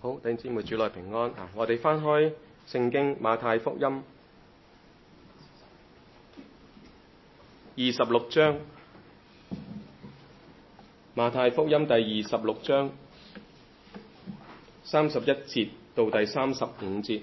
好，弟兄姊妹主內平安啊！我哋翻開聖經馬太福音26章，馬太福音第26章31節到第35節。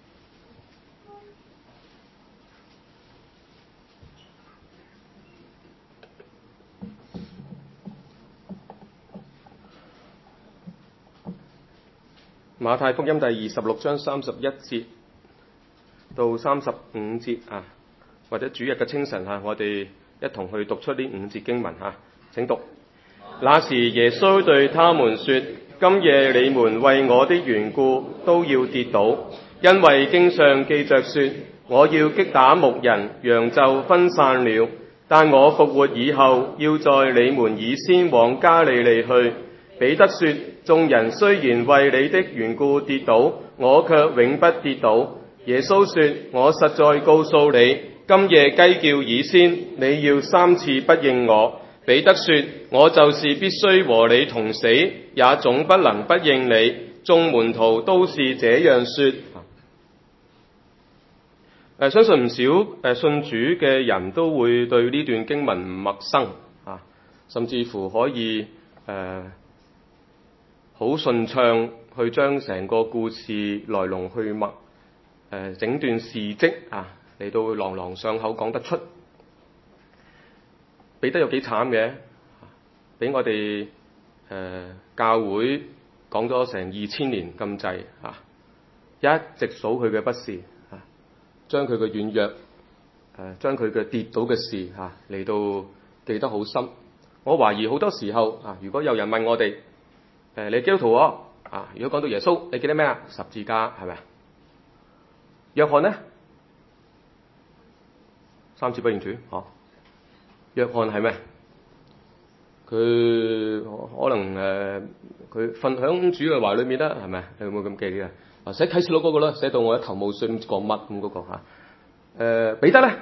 馬太福音第26章31節到35節啊，或者主日嘅清晨啊，我哋一同去讀出呢5節經文啊。請讀。那時耶穌對他們說：今夜你們為我的緣故都要跌倒，因為經上記着說，我要擊打牧人，羊就分散了。但我復活以後，要在你們以先往加利利去。彼得說：眾人雖然為你的緣故跌倒，我卻永不跌倒。耶穌說：我實在告訴你，今夜雞叫以先，你要3次不認我。彼得說：我就是必須和你同死，也總不能不認你。眾門徒都是這樣說。相信唔少信主嘅人都會對呢段經文唔陌生啊，甚至乎可以好順暢去將成個故事來龍去脈整段事蹟啊嚟到朗朗上口講得出。彼得有幾慘嘅，俾我哋教會講咗成2000年咁滯啊，一直數佢嘅不是啊，將佢嘅軟弱將佢嘅跌倒嘅事嚟到記得好深。我懷疑好多時候啊，如果有人問我哋你基督徒啊，如果講到耶穌，你記得咩啊？十字架係咪啊？約翰呢？3次不認主，約翰係咩？佢可能佢瞓響主嘅懷裏面啦，係咪？你有冇咁記嘅？寫啟示錄嗰個啦，寫到我一頭霧水，唔知講乜咁嗰個彼得咧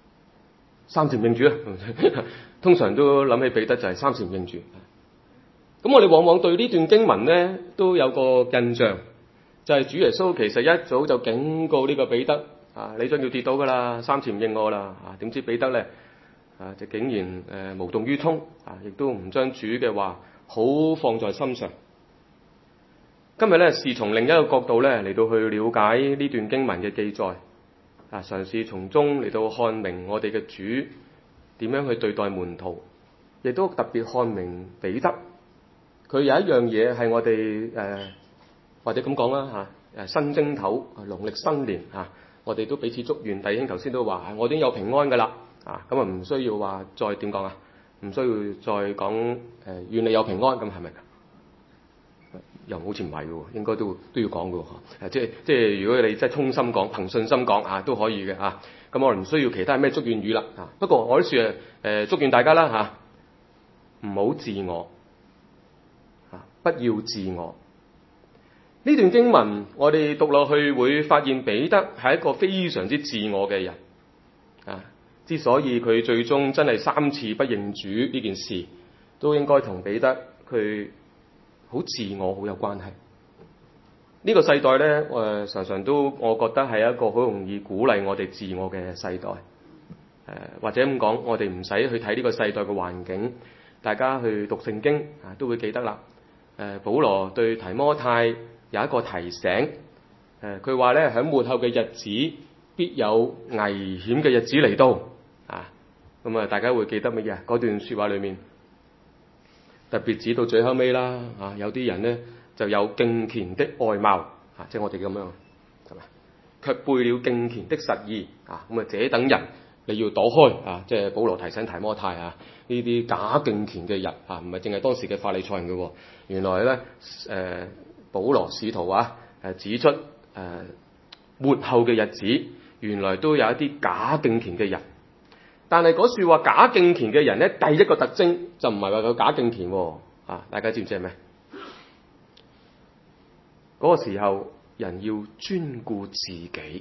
，3次唔認主啊！通常都諗起彼得就係3次唔認主。咁我哋往往對呢段經文呢都有個印象，就係主耶穌其實一早就警告呢個彼得你將要跌倒噶啦，3次唔認我啦點知彼得呢就竟然無動於衷亦都唔將主嘅話好放在心上。今日呢，是從另一個角度呢嚟到去了解呢段經文嘅記載嘗試從中嚟到看明我哋嘅主點樣去對待門徒，亦都特別看明彼得。佢有一樣嘢係我哋或者咁講啦新正頭農曆新年我哋都彼此祝願弟兄頭先都話我已經有平安㗎啦咁唔需要話再點講唔需要再講願你有平安，咁係咪？又好似唔係嘅喎，應該都要講嘅喎即係如果你真係衷心講憑信心講都可以嘅咁我哋唔需要其他咩祝願語啦不過我都說祝願大家啦唔好自我不要自我。呢段經文我哋讀落去會發現彼得係一個非常之自我嘅人之所以佢最終真係3次不認主呢件事，都應該同彼得佢好自我好有關係。呢個世代呢，常常都我覺得係一個好容易鼓勵我哋自我嘅世代或者咁講，我哋唔使去睇呢個世代嘅環境，大家去讀聖經都會記得啦。保羅對提摩太有一個提醒，佢話咧喺末後嘅日子必有危險嘅日子嚟到咁大家會記得乜嘢？嗰段說話裏面特別指到最後尾啦有啲人呢就有敬虔的外貌即係我哋咁樣係咪？卻背了敬虔的實意咁這等人你要躲開即係保羅提醒提摩太呢啲假敬虔嘅人唔係淨係當時嘅法利賽人嘅原來咧保羅使徒指出末後嘅日子原來都有一啲假敬虔嘅人，但係嗰說話假敬虔嘅人咧，第一個特徵就唔係話佢假敬虔大家知唔知係咩？嗰個時候人要專顧自己，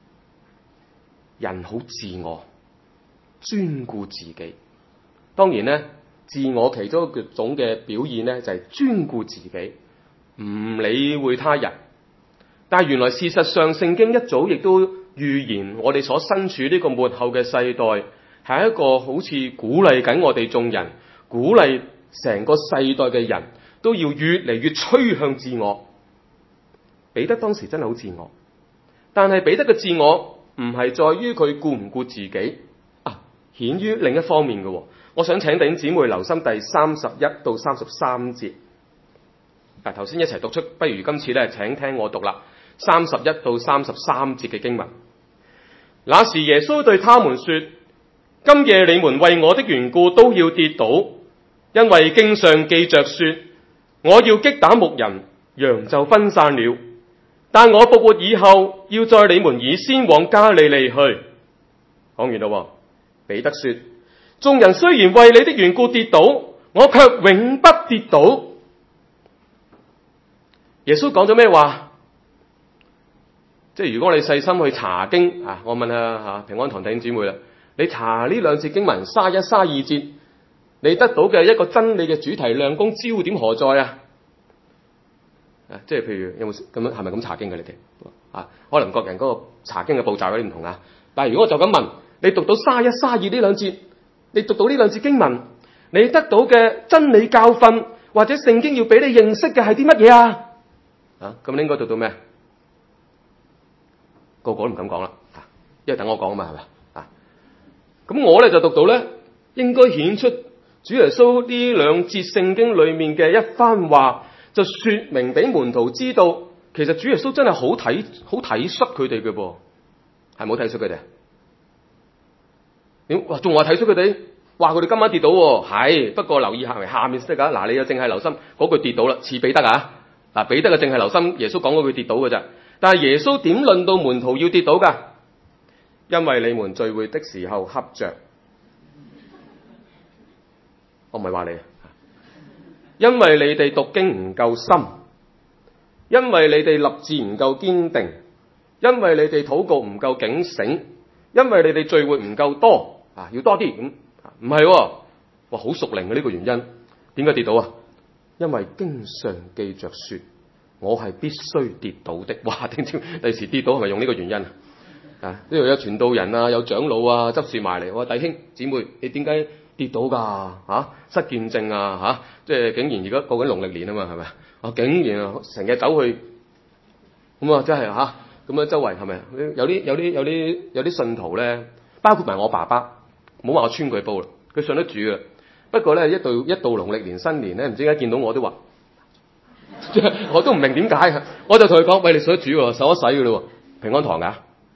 人好自我，專顧自己。當然咧，自我其中一種嘅表現咧就係專顧自己， 唔理會他人。但係原來事實上聖經一早亦都預言我哋所身處呢個末後嘅世代係一個好似鼓勵緊我哋眾人，鼓勵成個世代嘅人都要越嚟越趨向自我。彼得當時真係好自我，但係彼得嘅自我唔係在於佢顧唔顧自己啊，顯於另一方面嘅。我想請弟兄姊妹留心第31到33節。頭先一齊讀出，不如今次咧請聽我讀啦。31到33節嘅經文。那時耶穌對他們說：今夜你們為我的緣故都要跌倒，因為經上記着說，我要擊打牧人，羊就分散了。但我復活以後，要在你們以先往加利利去。講完啦，彼得說：眾人雖然為你的緣故跌倒，我卻永不跌倒。耶穌講咗咩話？即係如果你細心去查經啊，我問下平安堂弟兄姊妹啦，你查呢兩節經文31、32節，你得到嘅一個真理嘅主題亮光焦點何在啊？即係譬如有冇咁樣，係咪咁查經嘅你哋啊？可能各人嗰個查經嘅步驟有啲唔同啊。但係如果我就咁問，你讀到31、32呢兩節，你讀到呢兩節經文，你得到嘅真理教訓或者聖經要俾你認識嘅係啲乜嘢啊？咁你應該讀到咩？個個都唔敢講啦，因為等我講啊嘛，係咪啊？咁我咧就讀到咧，應該顯出主耶穌呢兩節聖經裏面嘅一番話，就說明俾門徒知道，其實主耶穌真係好體恤佢哋嘅噃，係冇體恤佢哋？點哇？仲話體恤佢哋？話佢哋今晚跌倒喎，係不過留意下面先得噶。嗱，你就淨係留心嗰句跌倒啦，似彼得啊。嗱，彼得嘅淨係留心耶穌講嗰句跌倒嘅咋，但係耶穌點論到門徒要跌倒噶？因為你們聚會的時候恰着，我唔係話你，因為你哋讀經唔夠深，因為你哋立志唔夠堅定，因為你哋禱告唔夠警醒，因為你哋聚會唔夠多啊，要多啲咁，唔係，哇好屬靈嘅呢個原因，點解跌倒啊？因為經上記着說，我係必須跌倒的。哇！第時跌倒係咪用呢個原因啊？呢度有傳道人啊，有長老啊，執事埋嚟。我話弟兄姊妹，你點解跌倒㗎？失見證啊？即係竟然而家過緊農曆年啊嘛，係咪？竟然成日走去咁啊，真係咁樣周圍係咪？有啲信徒咧，包括埋我爸爸，唔好話我穿佢煲啦，佢信得主啊。不過咧，一到農曆年新年咧，唔知點解見到我都話，我都唔明點解。我就同佢講：喂，你信得主喎，受咗洗嘅咯，平安堂㗎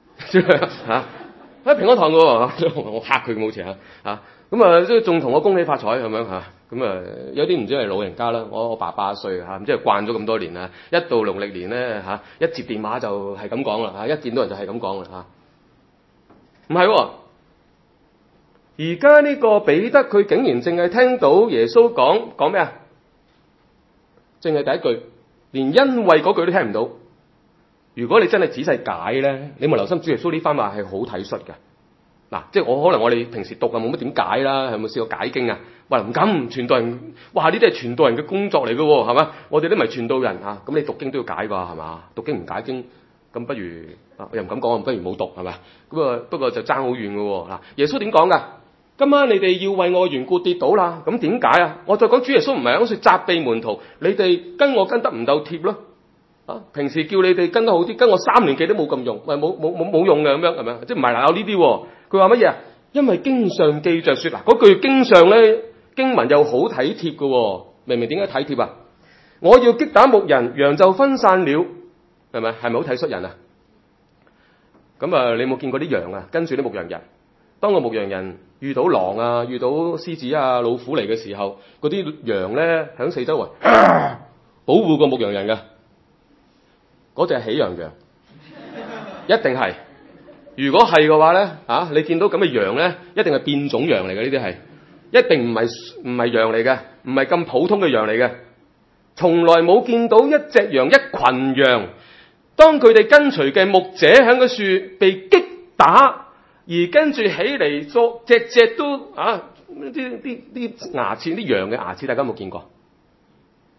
平安堂嘅喎，我嚇佢冇詞咁啊，即係仲同我恭喜發財咁樣咁啊，有啲唔知係老人家啦，我爸爸歲唔知係慣咗咁多年啦，一到農曆年咧一接電話就係咁講啦一見到人就係咁講啦唔係喎。而家呢個彼得佢竟然淨係聽到耶穌講咩啊？淨係第一句，連因為嗰句都聽唔到。如果你真係仔細解咧，你咪留心主耶穌呢番話係好體恤嘅。嗱，即係我哋平時讀冇乜點解啦，係咪試過解經啊？話唔敢傳道人，哇！呢啲係傳道人嘅工作嚟嘅喎，係嘛？我哋都唔係傳道人咁你讀經都要解㗎，係嘛？讀經唔解經，咁不如我又唔敢講，不如冇讀係嘛？不過就爭好遠嘅喎。嗱，耶穌點講㗎？今晚你哋要為我緣故跌倒啦，咁點解啊？我再講主耶穌唔係好似責備門徒，你哋跟我跟得唔夠貼咯。平時叫你哋跟得好啲，跟我3年幾都冇咁用，冇用嘅咁樣係咪？即係唔係有呢啲？佢話乜嘢啊？因為經上記着說，嗰句經上咧經文又好體貼嘅，明唔明點解體貼啊？我要擊打牧人，羊就分散了，係咪好體恤人啊？咁你有冇見過啲羊啊？跟住啲牧羊人，當個牧羊人遇到狼啊、遇到獅子啊、老虎嚟嘅時候，嗰啲羊咧響四周圍保護個牧羊人嘅。嗰隻係喜羊羊，一定係。如果係嘅話咧，你見到咁嘅羊咧，一定係變種羊嚟嘅。呢啲係一定唔係羊嚟嘅，唔係咁普通嘅羊嚟嘅。從來冇見到一隻羊、一群羊，當佢哋跟隨嘅牧者喺個樹被擊打，而跟住起嚟作隻都啲牙齒，啲羊嘅牙齒，大家有冇見過？劈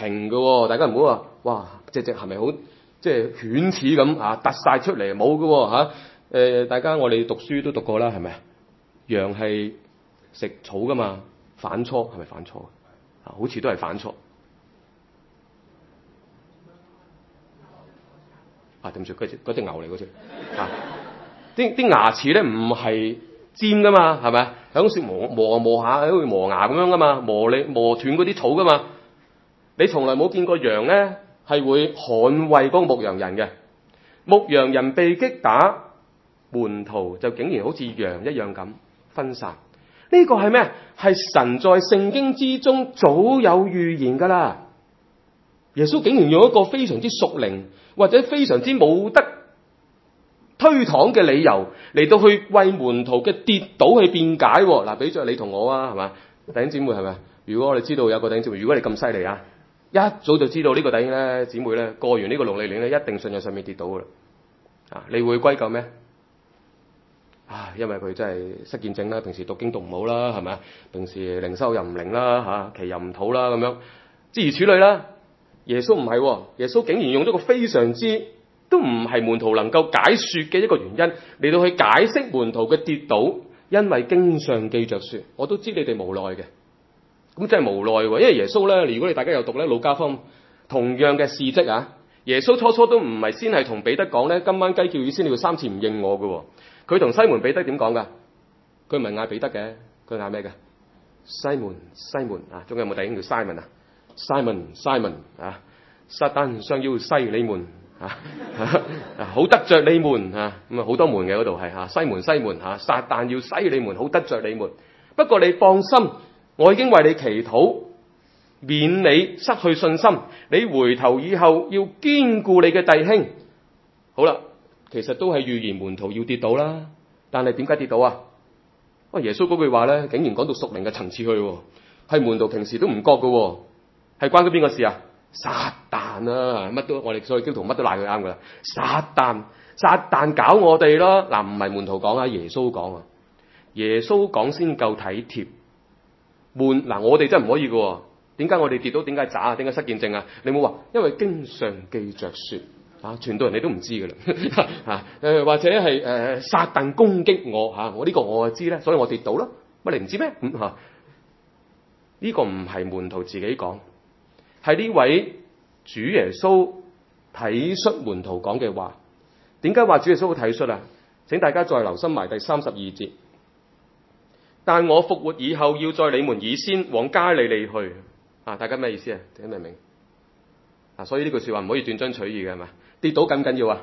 平嘅喎，大家唔好話哇隻係咪好即係犬齒咁突晒出嚟，冇嘅喎。大家我哋讀書都讀過啦，係咪？羊係食草噶嘛，反芻係咪反芻好似都係反芻。點算？嗰隻牛嚟嗰隻啲牙齒咧唔係尖噶嘛，係咪？響樹磨下，好似磨牙咁樣噶嘛，磨斷嗰啲草噶嘛。你從來冇見過羊咧係會捍衛嗰個牧羊人嘅。牧羊人被擊打，門徒就竟然好似羊一樣咁分散。呢個係咩？係神在聖經之中早有預言噶啦。耶穌竟然用一個非常之屬靈或者非常之冇得推搪嘅理由嚟到去為門徒嘅跌倒去辯解。嗱，比著你同我係嘛？弟兄姊妹係咪？如果我哋知道有個弟兄姊妹，如果你咁犀利一早就知道呢個弟兄咧姊妹咧過完呢個農曆年咧一定信仰上面跌倒噶啦。你會歸咎咩？因為佢真係失見證啦，平時讀經讀唔好啦，係咪？平時靈修又唔靈啦，祈又唔禱啦，咁樣諸如此類啦。耶穌唔係，耶穌竟然用咗個非常之都唔係門徒能夠解說嘅一個原因嚟到去解釋門徒嘅跌倒，因為經上記着說，我都知你哋無奈嘅。咁真係無奈喎，因為耶穌咧，如果你大家有讀咧，路加福音同樣嘅事蹟耶穌初初都唔係先係同彼得講咧，今晚雞叫魚先，你要3次唔應我嘅。佢同西門彼得點講噶？佢唔係嗌彼得嘅，佢嗌咩嘅？西門西門仲有冇弟兄叫 Simon 撒旦想要西你們好得着你們咁好多門嘅嗰度係西門撒旦要西你們好得着你們。不過你放心，我已經為你祈禱，免你失去信心。你回頭以後要堅固你嘅弟兄。好啦，其實都係預言門徒要跌倒啦，但係點解跌倒耶穌嗰句話咧，竟然講到屬靈嘅層次去，係門徒平時都唔覺嘅，係關佢邊個事撒旦乜都我哋所謂基督徒乜都賴佢啱噶啦。撒旦搞我哋咯。嗱，唔係門徒講耶穌講耶穌講先夠體貼。我哋真係唔可以嘅。點解我哋跌倒？點解渣？點解失見證你冇話，因為經上記着說傳道人你都唔知嘅啦或者係撒旦攻擊我我呢個我就知咧，所以我跌倒啦。乜你唔知咩？呢個唔係門徒自己講，係呢位主耶穌體恤門徒講嘅話。點解話主耶穌會體恤請大家再留心埋第32節。但我復活以後，要在你們以先往加利利去。大家咩意思聽明唔明？所以呢句說話唔可以斷章取義嘅，係嘛？跌倒緊唔緊要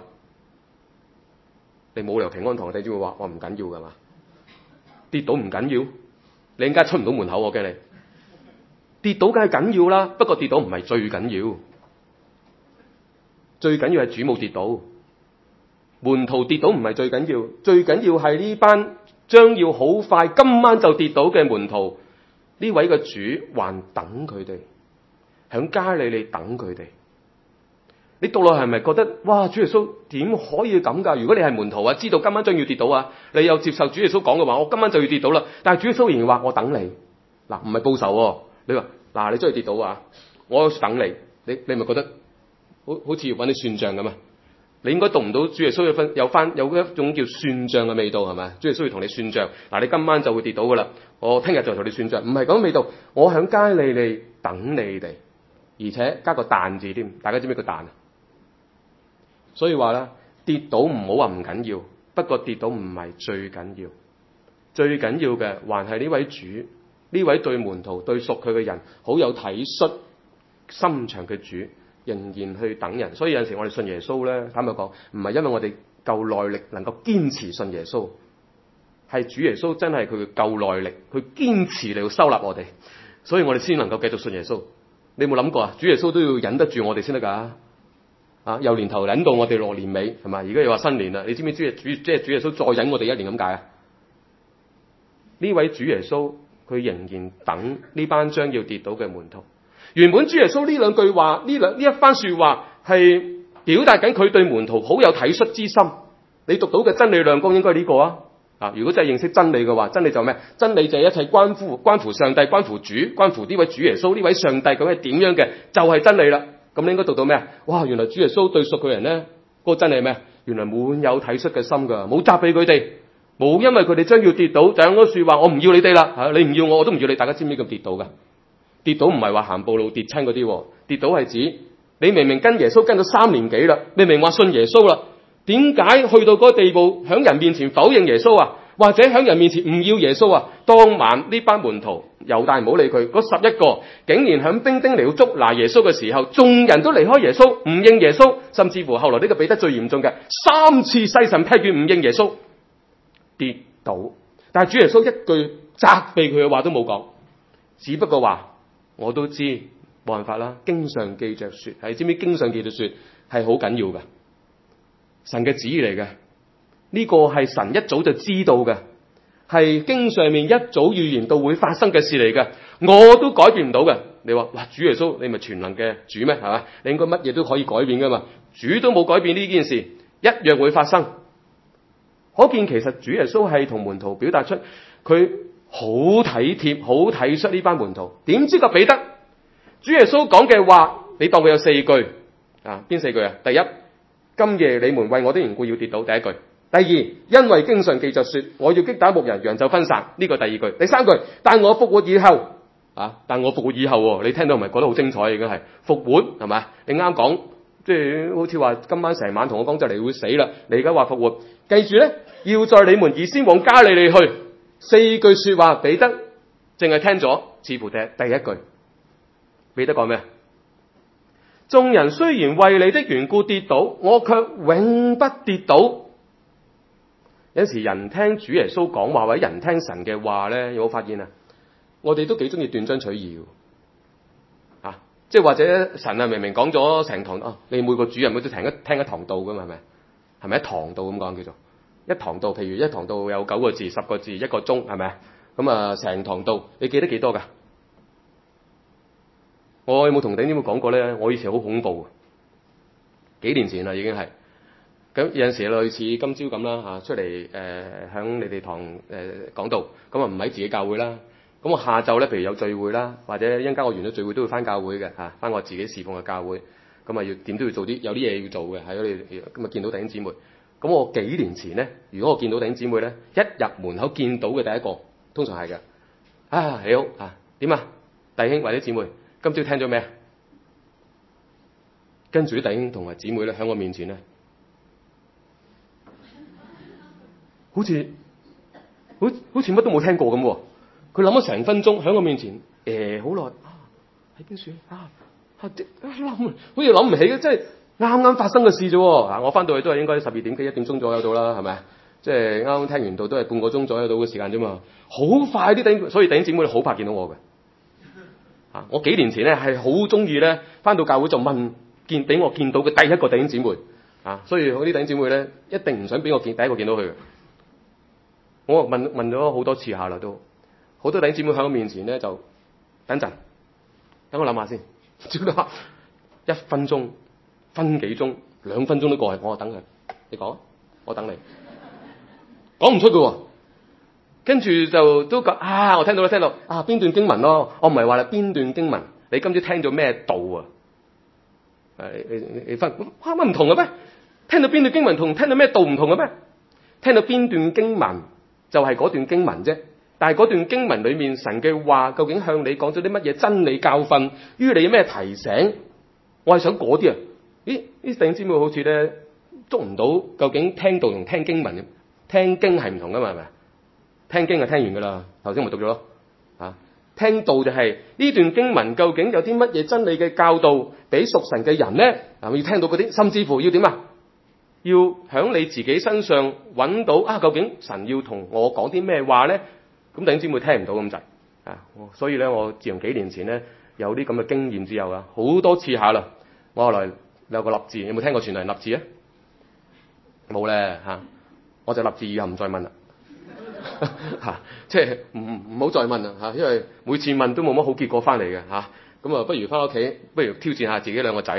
你冇理由平安堂弟兄會話我唔緊要㗎嘛？跌倒唔緊要，你應該出唔到門口，我驚你。跌倒梗係緊要啦，不過跌倒唔係最緊要，最緊要係主冇跌倒，門徒跌倒唔係最緊要，最緊要係呢班將要好快今晚就跌倒嘅門徒，呢位嘅主還等佢哋，響加利利等佢哋。你讀落係咪覺得哇，主耶穌點可以咁㗎？如果你係門徒知道今晚將要跌倒你又接受主耶穌講嘅話，我今晚就要跌倒啦。但係主耶穌仍然話我等你，唔係報仇你話你真係跌倒我等你，你咪覺得好似揾你算賬咁你應該讀唔到主耶穌有一種叫算賬嘅味道，係咪？主耶穌要同你算賬，你今晚就會跌倒㗎啦，我聽日就同你算賬，唔係咁嘅味道。我響加利利等你哋，而且加個但字添，大家知唔知個但？所以話咧，跌倒唔好話唔緊要，不過跌倒唔係最緊要，最緊要嘅還係呢位主，呢位對門徒對屬佢嘅人好有體恤心腸嘅主，仍然去等人。所以有陣時我哋信耶穌咧，坦白講，唔係因為我哋夠耐力能夠堅持信耶穌，係主耶穌真係佢嘅夠耐力，佢堅持嚟到收納我哋，所以我哋先能夠繼續信耶穌。你有冇諗過主耶穌都要忍得住我哋先得㗎。由年頭忍到我哋落年尾，係咪？而家又話新年啦，你知唔知主耶穌再忍我哋1年咁解呢位主耶穌佢仍然等呢班將要跌倒嘅門徒。原本主耶穌呢兩句話，呢一番說話係表達緊佢對門徒好有體恤之心。你讀到嘅真理亮光應該係呢個如果真係認識真理嘅話，真理就咩？真理就係一切關乎上帝、關乎主、關乎呢位主耶穌、呢位上帝究竟係點樣嘅，就係真理啦。咁你應該讀到咩？哇！原來主耶穌對屬佢人咧，嗰個真理係咩？原來滿有體恤嘅心噶，冇責備佢哋，冇因為佢哋將要跌倒，就有嗰說話，我唔要你哋啦，你唔要我，我都唔要你。大家知唔知咁跌倒噶？跌倒唔係話行步路跌親嗰啲，跌倒係指你明明跟耶穌跟咗3年幾啦，明明話信耶穌啦，點解去到嗰個地步，響人面前否認耶穌啊？或者響人面前唔要耶穌啊？當晚呢班門徒，猶大唔好理佢，嗰11個竟然響兵丁嚟到捉拿耶穌嘅時候，眾人都離開耶穌，唔認耶穌，甚至乎後來呢個彼得最嚴重嘅，3次誓神劈願唔認耶穌，跌倒。但係主耶穌一句責備佢嘅話都冇講，只不過話我都知冇辦法啦。經上記着說，係知唔知經上記着說係好緊要嘅，神嘅旨意嚟嘅。呢個係神一早就知道嘅，係經上面一早預言到會發生嘅事嚟嘅，我都改變唔到嘅。你話哇，主耶穌你咪全能嘅主咩？係嘛？你應該乜嘢都可以改變噶嘛？主都冇改變呢件事，一樣會發生。可見其實主耶穌係同門徒表達出佢好體貼、好體恤呢班門徒。點知個彼得，主耶穌講嘅話，你當佢有4句啊？邊4句啊？第一，今夜你們為我的緣故要跌倒，第一句。第二，因為經上記着說，我要擊打牧人，羊就分散，呢個第二句。第三句，但我復活以後但我復活以後，你聽到唔係覺得好精彩？已經係復活係咪？你啱講，即係好似話今晚成晚同我講就嚟會死啦，你而家話復活，記住咧，要在你們以先往加利利去。4句說話，彼得淨係聽咗，似乎第一句。彼得講咩？眾人雖然為你的緣故跌倒，我卻永不跌倒。有時人聽主耶穌講話，或者人聽神嘅話咧，有冇發現啊？我哋都幾中意斷章取義即係或者神明明講咗成堂你每個主人都聽一堂道噶嘛？係咪一堂道咁講叫做一堂道？譬如一堂道有9個字、10個字、1個鐘，係咪？咁成堂道你記得幾多噶？我有冇同弟兄姊妹講過咧？我以前好恐怖，幾年前啦已經係。咁有陣時類似今朝咁啦出嚟響你哋堂講道，咁唔喺自己教會啦。咁我下晝咧，譬如有聚會啦，或者一陣間我完咗聚會都會翻教會嘅翻我自己侍奉嘅教會。咁要點都要做啲有啲嘢要做嘅，喺你咁見到弟兄姊妹。咁我幾年前咧，如果我見到弟兄姊妹咧，一入門口見到嘅第一個，通常係嘅你好點弟兄或者姊妹，今朝聽咗咩？跟住啲弟兄同埋姊妹咧喺我面前咧。好似乜都冇聽過咁喎，佢諗咗成分鐘喺我面前好耐喺邊處好似諗唔起嘅，即係啱啱發生嘅事啫喎。我翻到去都係應該12點幾1點鐘左右到啦，係咪？即係啱啱聽完道都係半個鐘左右到嘅時間啫嘛，好快啲弟兄，所以弟兄姊妹好怕見到我嘅我幾年前咧係好中意咧翻到教會就俾我見到嘅第一個弟兄姊妹所以嗰啲弟兄姊妹咧一定唔想俾我第一個見到佢嘅。我問咗好多次下啦，都好多弟兄姊妹喺我面前咧，就等陣，等我諗下先。1分鐘、分幾鐘、2分鐘都過去，我等佢。你講，我等你。講唔出嘅喎，跟住就都講我聽到邊段經文咯。我唔係話啦，邊段經文？你今朝聽咗咩道啊？你分乜唔同嘅咩？聽到邊段經文同聽到咩道唔同嘅咩？聽到邊段經文？就係嗰段經文啫，但係嗰段經文裏面神嘅話究竟向你講咗啲乜嘢真理教訓，於你有咩提醒？我係想嗰啲啲弟兄姊妹好似咧捉唔到究竟聽道同聽經文，聽經係唔同噶嘛？係咪？聽經就聽完噶啦，頭先咪讀咗咯聽道就係呢段經文究竟有啲乜嘢真理嘅教導俾屬神嘅人咧？要聽到嗰啲，甚至乎要點要喺你自己身上揾到究竟神要同我講啲咩話咧？咁弟兄姊妹聽唔到咁滯所以咧我自從幾年前咧有啲咁嘅經驗之後好多次下啦，我後來有個立志，有冇聽過傳道人立志冇咧我就立志以後唔再問啦即係唔好再問啦因為每次問都冇乜好結果翻嚟嘅咁不如翻屋企，不如挑戰下自己2個仔啦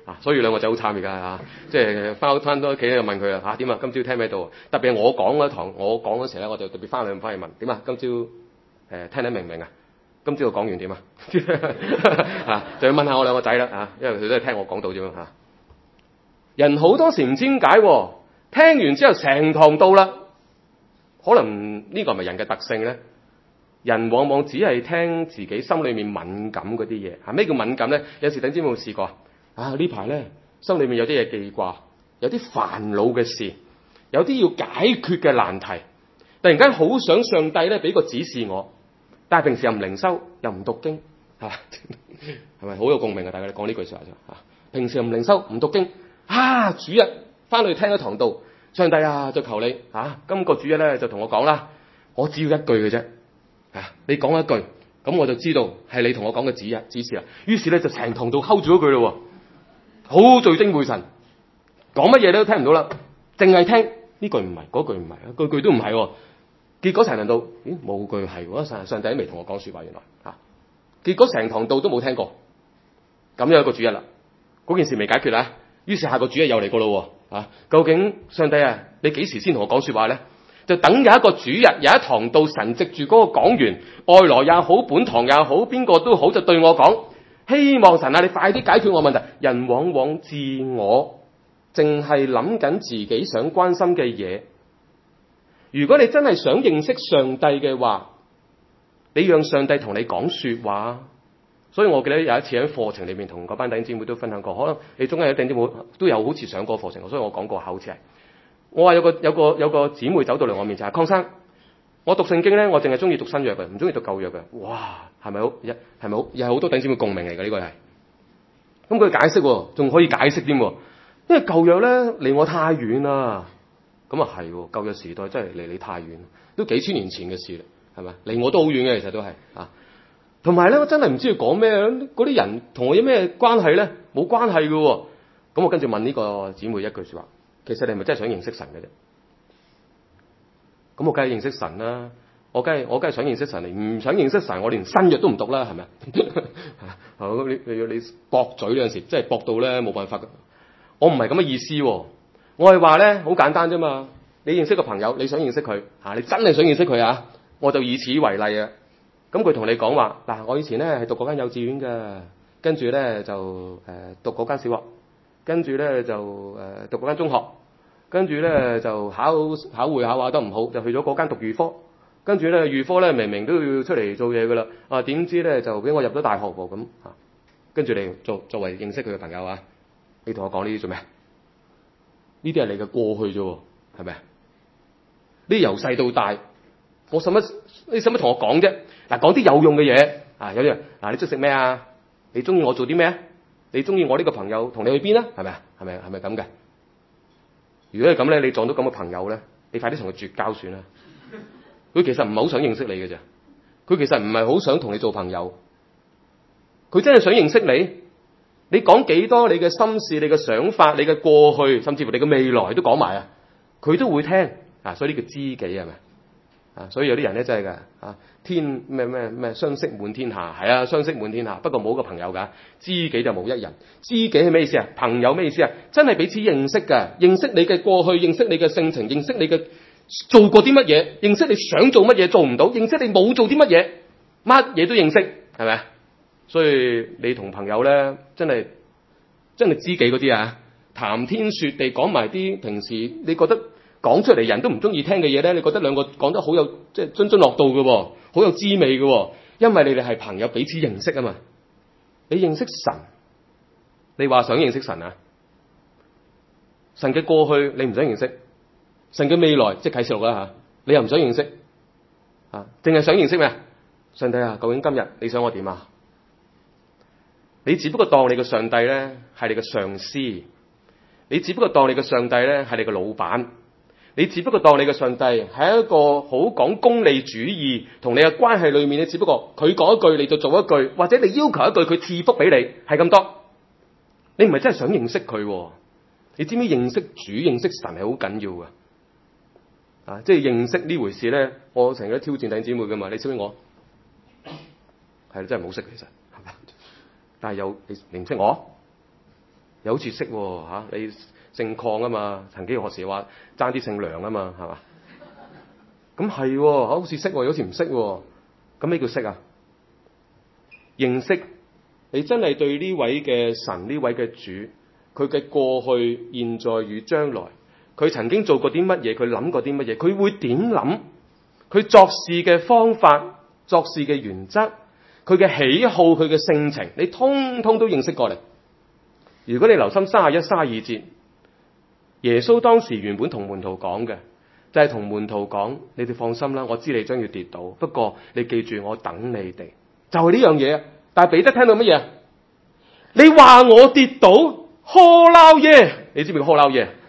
所以兩個仔好慘而家即係翻到屋企咧就問佢啦點啊？今朝聽咩道？特別係我講嗰堂，我講嗰時咧，我就特別翻去問點啊？今朝聽得明唔明啊？今朝我講完點啊？就要問下我兩個仔啦因為佢都係聽我講道啫嘛人好多時唔知點解聽完之後成堂到啦，可能呢個係咪人嘅特性咧？人往往只係聽自己心裏面敏感嗰啲嘢。咩叫敏感咧？有時等知冇試過呢排咧心裏面有啲嘢記掛，有啲煩惱嘅事，有啲要解決嘅難題，突然間好想上帝咧俾個指示我，但係平時又唔靈修，又唔讀經，係咪好有共鳴啊？大家講呢句說話啫平時又唔靈修，唔讀經主日翻去聽一堂道，上帝就求你今個主日咧就同我講啦，我只要一句嘅啫你講一句，咁我就知道係你同我講嘅指示啦。於是咧就成堂道睺住嗰句咯，好聚精會神，講乜嘢都聽唔到啦，淨係聽呢句唔係，嗰句唔係，句都唔係。結果成堂道冇句係，上帝都未同我講說話，原來結果成堂道都冇聽過。咁有一個主日啦，嗰件事未解決啦，於是下個主日又嚟過咯究竟上帝你幾時先同我講說話咧？就等有一個主日有一堂道，神藉住嗰個講員外來也好，本堂也好，邊個都好，就對我講，希望神你快啲解決我問題。人往往自我淨係諗緊自己想關心嘅嘢。如果你真係想認識上帝嘅話，你讓上帝同你講說話。所以我記得有一次喺課程裏面同嗰班弟兄姊妹都分享過，可能你中間有弟兄姊妹都有好似上過課程，所以我講過好似係。我話有個姊妹走到嚟我面前，鄺生，我讀聖經咧，我淨係中意讀新約嘅，唔中意讀舊約嘅。哇，係咪好？又係好多弟兄姊妹共鳴嚟嘅呢個係。咁佢解釋，仲可以解釋添，因為舊約咧離我太遠啦。咁係，舊約時代真係離你太遠，都幾千年前嘅事啦，係咪？離我都好遠嘅，其實都係同埋咧，我真係唔知佢講咩，嗰啲人同我有咩關係咧？冇關係嘅。咁我跟住問呢個姊妹一句說話。其實你係咪真係想認識神嘅啫？咁我梗係認識神啦，我梗係想認識神。你唔想認識神，我連新約都唔讀啦，係咪？你駁嘴呢陣時，真係駁到咧冇辦法嘅。我唔係咁嘅意思，我係話咧好簡單啫嘛。你認識個朋友，你想認識佢你真係想認識佢我就以此為例啊。咁佢同你講話嗱，我以前咧係讀嗰間幼稚園嘅，跟住咧就讀嗰間小學，跟住咧就讀嗰間中學。跟住咧就考會考得唔好，就去咗嗰間讀預科。跟住咧預科咧明明都要出嚟做嘢噶啦，點知咧就俾我入咗大學喎咁跟住你作為認識佢嘅朋友你同我講呢啲做咩？呢啲係你嘅過去啫，係咪？呢由細到大，你使乜同我講啫？講啲有用嘅嘢有啲人你中意食咩啊？你中意我做啲咩？你中意我呢個朋友同你去邊啊？係咪？係咪咁嘅？如果係咁咧，你撞到咁嘅朋友咧，你快啲同佢絕交算啦。佢其實唔係好想認識你嘅啫，佢其實唔係好想同你做朋友。佢真係想認識你，你講幾多你嘅心事、你嘅想法、你嘅過去，甚至乎你嘅未來都講埋佢都會聽所以呢個知己係咪？所以有啲人咧真係㗎天咩相識滿天下，係相識滿天下，不過冇個朋友㗎，知己就冇一人。知己係咩意思朋友咩意思真係彼此認識㗎，認識你嘅過去，認識你嘅性情，認識你嘅做過啲乜嘢，認識你想做乜嘢做唔到，認識你冇做啲乜嘢，乜嘢都認識，係咪？所以你同朋友咧真係知己嗰啲談天說地講埋啲平時你覺得講出嚟人都唔中意聽嘅嘢咧，你覺得兩個講得好有即係津津樂道嘅，好有滋味嘅，因為你哋係朋友，彼此認識啊嘛。你認識神，你話想認識神神嘅過去你唔想認識，神嘅未來即係啟示錄啦你又唔想認識淨係想認識咩？上帝究竟今日你想我點你只不過當你嘅上帝咧係你嘅上司，你只不過當你嘅上帝咧係你嘅老闆。你只不過當你嘅上帝係一個好講功利主義，同你嘅關係裏面，你只不過佢講一句你就做一句，或者你要求一句佢賜福俾你，係咁多。你唔係真係想認識佢你知唔知認識主、認識神係好緊要㗎即係認識呢回事咧，我成日都挑戰弟兄姊妹㗎嘛。你識唔識我？係真係唔好識其實，但係你唔識我， 又好似識喎，你姓鄺啊嘛，曾幾何時話爭啲姓梁啊嘛，係嘛？咁係喎，好似識喎，又好似唔識喎。咁咩叫識啊？認識你真係對呢位嘅神，呢位嘅主，佢嘅過去、現在與將來，佢曾經做過啲乜嘢，佢諗過啲乜嘢，佢會點諗，佢作事嘅方法、作事嘅原則，佢嘅喜好、佢嘅性情，你通通都認識過嚟。如果你留心31、32節，耶穌當時原本同門徒講嘅，就係同門徒講：你哋放心啦，我知你將要跌倒，不過你記住我等你哋，就係呢樣嘢。但係彼得聽到乜嘢？你話我跌倒，呵撈耶！你知唔知呵撈耶？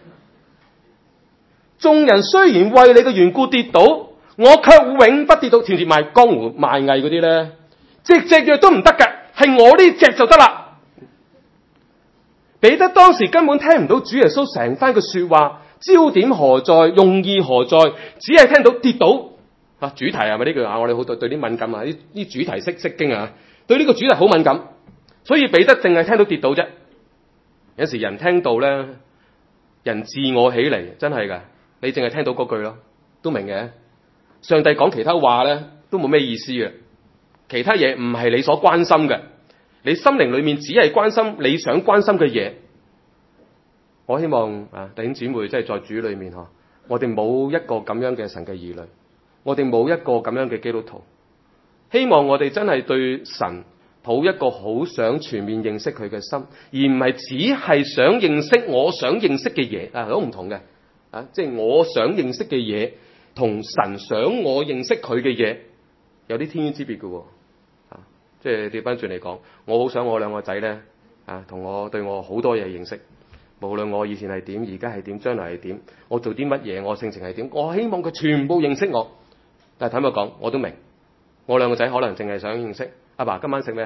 眾人雖然為你嘅緣故跌倒，我卻永不跌倒。前次賣江湖賣藝嗰啲咧，隻腳都唔得㗎，係我呢隻就得啦。彼得當時根本聽唔到主耶穌成番嘅說話，焦點何在，用意何在，只係聽到跌倒主題係咪呢句我哋好對啲敏感啊，啲主題識經啊，對呢個主題好敏感，所以彼得淨係聽到跌倒啫。有時人聽到咧，人自我起嚟，真係噶，你淨係聽到嗰句咯，都明嘅。上帝講其他話咧，都冇咩意思嘅，其他嘢唔係你所關心嘅，你心靈裏面只係關心你想關心嘅嘢。我希望弟兄姊妹即係在主裏面我哋冇一個咁樣嘅神嘅兒女，我哋冇一個咁樣嘅基督徒。希望我哋真係對神抱一個好想全面認識佢嘅心，而唔係只係想認識我想認識嘅嘢好唔同嘅即係我想認識嘅嘢同神想我認識佢嘅嘢有啲天淵之別嘅即係調翻轉嚟講，我好想我兩個仔咧同我對我好多嘢認識，無論我以前係點，而家係點，將來係點，我做啲乜嘢，我性情係點，我希望佢全部認識我。但係坦白講，我都明，我兩個仔可能淨係想認識阿爸今晚食咩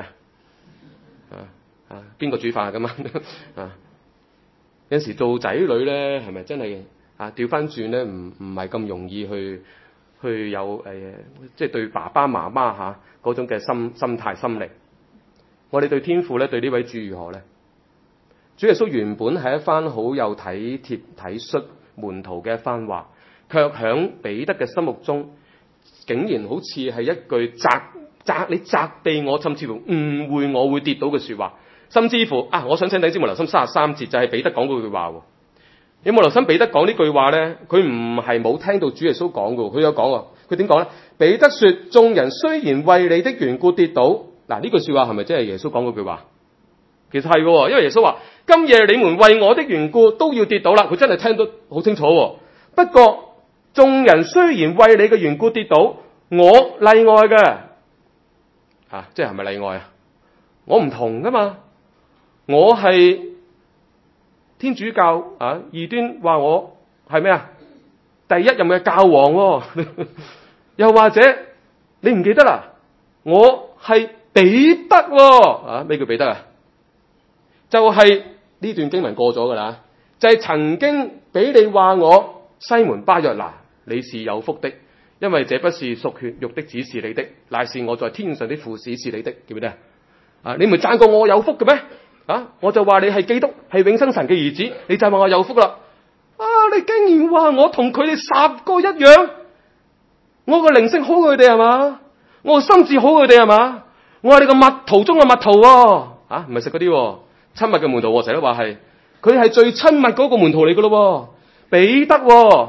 邊個煮飯今晚有時做仔女咧，係咪真係調翻轉咧？唔係咁容易去有即係對爸爸媽媽嗰種嘅心態心理。我哋對天父咧，對呢位主如何咧？主耶穌原本係一番好有體貼體恤門徒嘅一番話，卻響彼得嘅心目中，竟然好似係一句你責備我，甚至乎誤會我會跌倒嘅說話。甚至乎我想請弟兄姊妹留心33節，就係彼得講嗰句話。有冇留心彼得講呢句話咧？佢唔係冇聽到主耶穌講嘅，佢有講。佢點講咧？彼得說：眾人雖然為你的緣故跌倒，呢句說話係咪真係耶穌講嗰句話？其實係嘅，因為耶穌話：今夜你們為我的緣故都要跌倒啦。佢真係聽得好清楚。不過眾人雖然為你嘅緣故跌倒，我例外嘅即係咪例外啊？我唔同噶嘛，我係天主教異端話我係咩第一任嘅教皇又或者你唔記得啦？我係彼得咩叫彼得就係呢段經文過咗噶啦，就係曾經俾你話我西門巴約拿，你是有福的，因為這不是屬血肉的指示你的，乃是我在天上的父指示你的，記唔記得你唔係讚過我有福嘅咩我就話你係基督，係永生神嘅兒子，你就話我有福啦你竟然話我同佢哋10個一樣，我個靈性好過佢哋係嘛？我個心智好過佢哋係嘛？我係你個蜜桃中嘅蜜桃唔係食嗰啲親密嘅門徒，成日都話係佢係最親密嗰個門徒嚟噶咯，彼得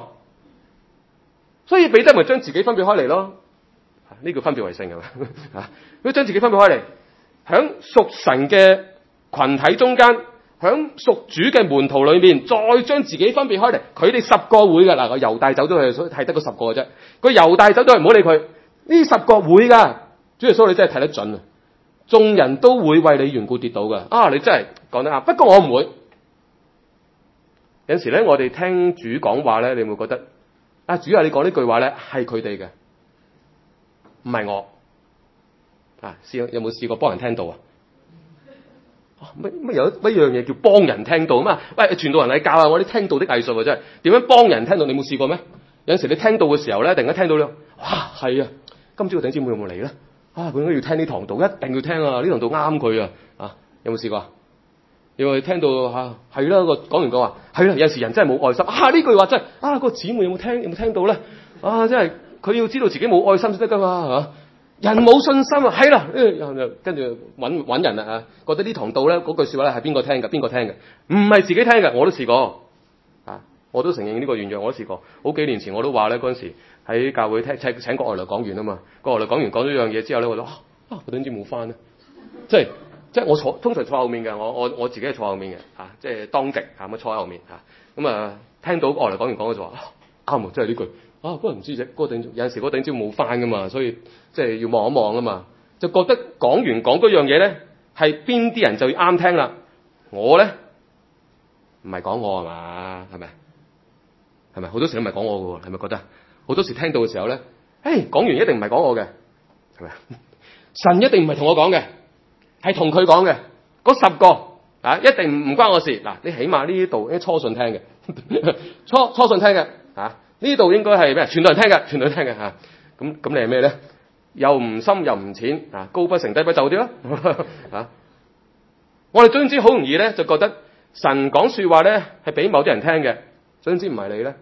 所以彼得咪將自己分別開嚟咯，呢個分別為聖係嘛佢將自己分別開嚟，響屬神嘅群體中間，響屬主嘅門徒裏面，再將自己分別開嚟。佢哋10個會噶個猶大走咗去，所以係得個10個嘅啫。個猶大走咗去，唔好理佢，呢10個會噶。主耶穌你真係睇得準眾人都會為你緣故跌倒噶你真係講得啱。不過我唔會。有陣時咧，我哋聽主講話咧，你會覺得主你講呢句話咧係佢哋嘅，唔係我有冇試過幫人聽到乜有乜樣嘢叫幫人聽到喂，傳道人你教下我啲聽道的藝術真係點樣幫人聽到？你有冇試過咩？有陣時你聽到嘅時候咧，突然間聽到咧，哇係今朝個弟兄姊妹有冇嚟咧？佢應該要聽呢堂道，一定要聽呢堂道啱佢有冇試過因為聽到係啦，個講完講話係啦，有時人真係冇愛心呢句話真係個姊妹有冇聽到咧？真係佢要知道自己冇愛心先得噶嘛，人冇信心係啦，跟住揾人啦覺得呢堂道咧嗰句說話咧係邊個聽嘅？唔係自己聽嘅，我都試過我都承認呢個現象，我都試過。好幾年前我都話咧，嗰陣時喺教會請個外來講員啊嘛，個外來講員講咗樣嘢之後咧，我就我點知冇翻咧？即係我通常坐後面嘅，我自己係坐後面嘅即係當值咁坐喺後面咁聽到外來講員講嘅就話啱喎，即係呢句嗰個唔知啫，嗰個頂有陣時嗰個頂招冇翻噶嘛，所以即係要望一望啊嘛，就覺得講完講嗰樣嘢咧係邊啲人就要啱聽啦。我咧唔係講我係嘛，係咪好多時都唔係講我嘅喎？係咪覺得好多時聽到嘅時候咧，講完一定唔係講我嘅，係咪？神一定唔係同我講嘅，係同佢講嘅。嗰10個一定唔關我事。嗱，你起碼呢度啲初信聽嘅，初信聽嘅呢度應該係咩？全隊人聽嘅，全隊人聽嘅咁你係咩咧？又唔深又唔淺高不成低不就啲咯我哋總之好容易咧就覺得神講說話咧係俾某啲人聽嘅，總之唔係你咧。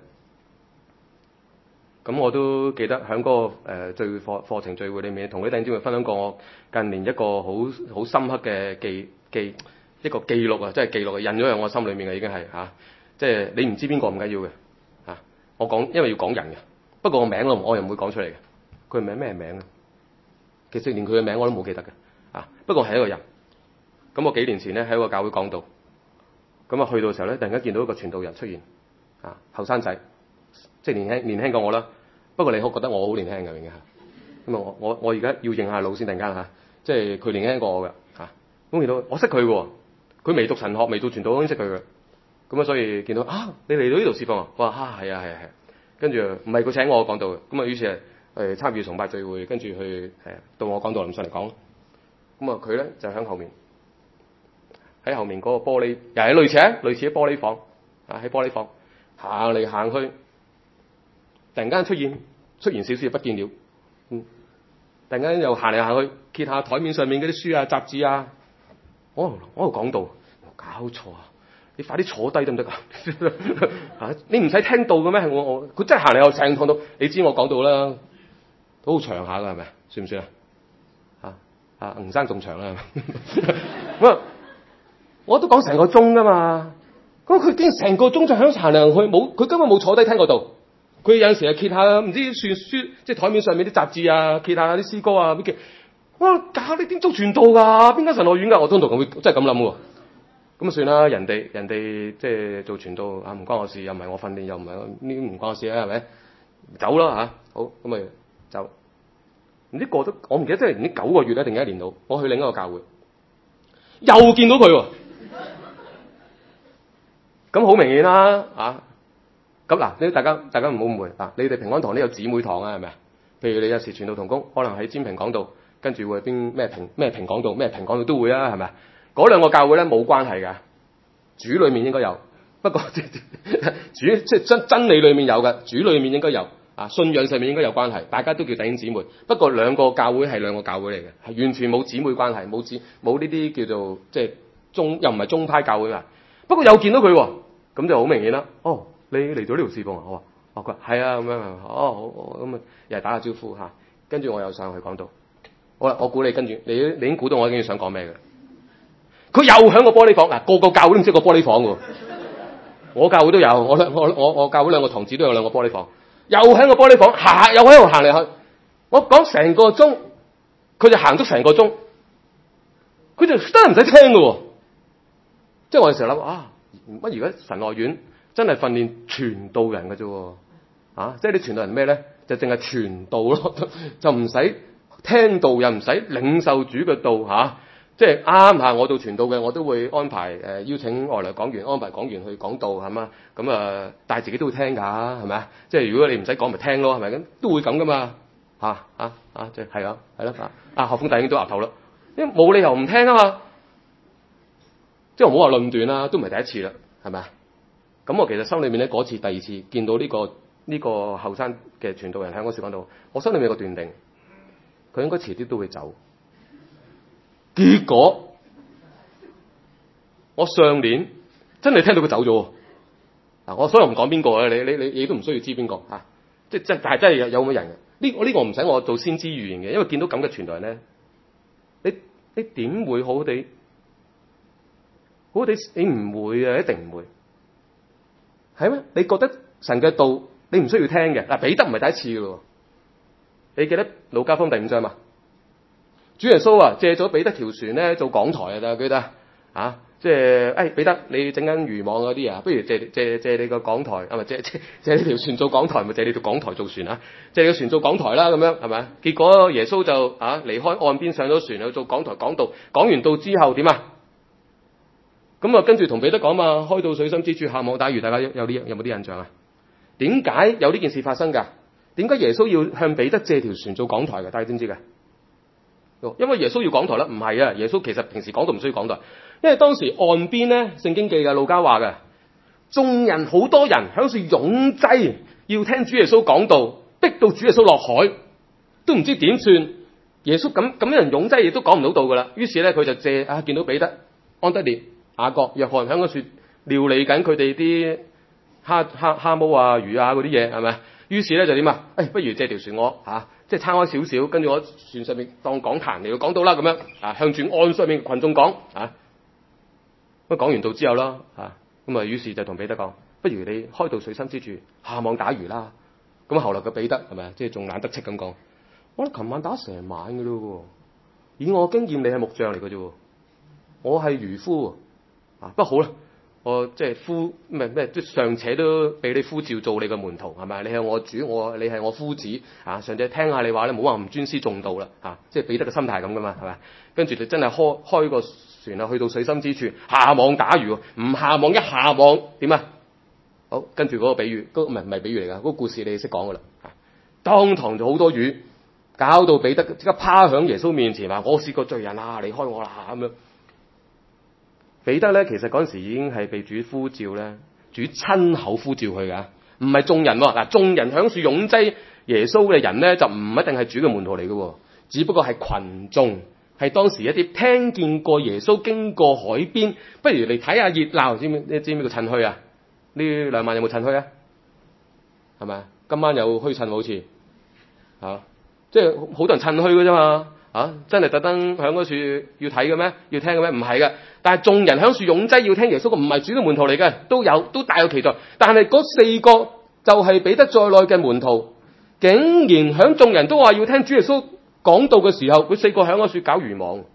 咁我都記得喺嗰個課程聚會裏面，同啲弟兄姊妹分享過我近年一個好深刻嘅一個記錄即係記錄印咗喺我心裏面嘅已經係即係你唔知邊個唔緊要嘅我講因為要講人嘅，不過個名我又唔會講出嚟嘅。佢名咩名啊？其實連佢嘅名我都冇記得嘅不過係一個人。咁我幾年前咧喺個教會講道，咁去到嘅時候咧，突然間見到一個傳道人出現後生仔。即係年輕過我啦，不過你覺得我好年輕嘅已經咁我而家要認下老先，突然間即係佢年輕過我嘅咁見到我識佢喎，佢未讀神學未做傳道我已經識佢嘅，咁所以見到你嚟到呢度侍奉我話係啊，跟住唔係佢請我講道嘅，咁於是參與崇拜聚會，跟住去到我講道臨上嚟講，咁佢咧就喺後面嗰個玻璃又係類似喺玻璃房喺玻璃房行嚟行去。突然間出現少少不見了，突然間又行嚟行去，揭下台面上面嗰啲書雜誌我喺度講道，搞錯你快啲坐低得唔得你唔使聽到嘅咩？佢真係行嚟又成堂到，你知我講道啦，都好長下㗎係咪？算唔算吳生仲長啦我都講成個鐘㗎嘛，咁佢竟然成個鐘就喺度行嚟行去，佢根本冇坐低聽嗰道。佢有陣時揭下唔知算書，即係台面上面啲雜誌揭下啲詩歌乜嘅。搞你點做傳道㗎？邊間神學院㗎？我通常會真係咁諗喎。咁算啦，人哋即係做傳道唔關我事，又唔係我訓練，又唔係呢啲唔關我事係咪？走啦好咁咪走。唔知過咗我唔記得，即係唔知9個月咧定1年到，我去另一個教會，又見到佢喎。咁好明顯啦咁嗱，大家唔好誤會你哋平安堂都有姊妹堂係咪啊？譬如你有時傳道同工，可能喺尖平講道，跟住會咩平講道，咩平講道都會係咪？嗰兩個教會咧冇關係㗎，主裏面應該有，不過主即係真理裏面有嘅，主裏面應該有信仰上面應該有關係，大家都叫弟兄姊妹。不過兩個教會係兩個教會嚟嘅，係完全冇姊妹關係，冇呢啲叫做即係又唔係宗派教會啊。不過又見到佢喎，咁就好明顯啦。你嚟到呢度侍奉我話佢係咁樣好咁又係打下招呼跟住我又上去講道。好啦，我估你跟住你已經估到我跟住想講咩嘅。佢又喺個玻璃房個個教會都唔識個玻璃房喎。我教會都有，我教會兩個堂子都有兩個玻璃房，又喺個玻璃房又喺度行嚟行去。我講成個鐘，佢就行足成個鐘，佢就真係唔使聽嘅喎。即係我哋成日諗乜而家神學院真係訓練傳道人嘅啫即係你傳道人咩咧？就淨係傳道咯，就唔使聽道，又唔使領受主嘅道即係啱我做傳道嘅，我都會安排邀請外來講員，安排講員去講道係嘛？咁但係自己都會聽㗎係咪啊？即係如果你唔使講咪聽咯係咪？咁都會咁㗎嘛即係係啦學鋒弟兄都岌頭啦，因為冇理由唔聽啊嘛。即係我唔好話論斷啦，都唔係第一次啦係咪啊？咁我其實心裏面咧嗰次第二次見到呢個後生嘅傳道人喺嗰時講到，我心裏面有個斷定，佢應該遲啲都會走。結果我上年真係聽到佢走咗。嗱，我所以我唔講邊個啊，你都唔需要知邊個嚇。但係真係有咁嘅人嘅。呢個唔使我做先知預言嘅，因為見到咁嘅傳道人咧，你點會好好地？好好地你唔會啊，一定唔會。係咩？你覺得神嘅道你唔需要聽嘅？嗱，彼得唔係第一次嘅咯。你記得路加福音第5章嘛？主耶穌啊，借咗彼得條船咧做講台啊，大家記得啊？即係彼得，你整緊漁網嗰啲啊，不如借你個講台啊，咪借呢條船做講台，咪借你條講台做船啊？借你個船做講台啦，咁樣係咪？結果耶穌就離開岸邊上咗船去做講台講道，講完道之後點啊？咁啊，跟住同彼得講嘛，開到水深之處下網打魚，大家有冇啲印象啊？點解有呢件事發生㗎？點解耶穌要向彼得借條船做講台㗎？大家知唔知㗎？因為耶穌要講台啦，唔係啊！耶穌其實平時講道唔需要講台，因為當時岸邊咧，聖經記嘅路加話嘅，眾人好多人喺度擁擠要聽主耶穌講道，逼到主耶穌落海，都唔知點算。耶穌咁樣人擁擠，亦都講唔到道㗎啦。於是咧，佢就見到彼得、安德烈、雅各、約翰喺嗰處料理緊佢哋啲蝦毛啊、魚啊嗰啲嘢，係咪？於是咧就點啊？不如借條船我即係撐開少少，跟住我船上面當講壇嚟到講道啦，咁樣向住岸上面群眾講咁講完道之後啦咁啊，於是就同彼得講：不如你開到水深之處下網打魚啦。咁後來個彼得係咪即係仲懶得戚咁講？我琴晚打成晚㗎咯喎，以我經驗，你係木匠嚟㗎啫喎，我係漁夫不過好啦。我即係即尚且都俾你呼召做你嘅門徒，係咪？你係我主，你係我夫子上帝聽下你話咧，唔好話唔尊師重道啦即係彼得嘅心態咁噶嘛，係咪？跟住就真係開個船啊，去到水深之處下網打魚，唔下網一下網點啊？好，跟住嗰個比喻，唔係比喻嚟㗎，嗰個故事你識講㗎啦。當堂就好多魚，搞到彼得即刻趴響耶穌面前話：我是個罪人啊，離開我啦咁樣。彼得咧，其實嗰陣時已經係被主呼召咧，主親口呼召佢㗎，唔係眾人喎。眾人響處擁擠耶穌嘅人咧，就唔一定係主嘅門徒嚟嘅，只不過係群眾，係當時一啲聽見過耶穌經過海邊，不如嚟睇下熱鬧。知唔知咩叫趁墟啊？呢2晚有冇趁墟啊？係咪？今晚有墟趁好似即係好多人趁墟㗎啫嘛。真係特登響嗰處要睇嘅咩？要聽嘅咩？唔係嘅。但係眾人響處擁擠要聽耶穌嘅，唔係主嘅門徒嚟嘅，都大有期待。但係嗰4個就係彼得在內嘅門徒，竟然響眾人都話要聽主耶穌講道嘅時候，佢4個響嗰處搞漁網。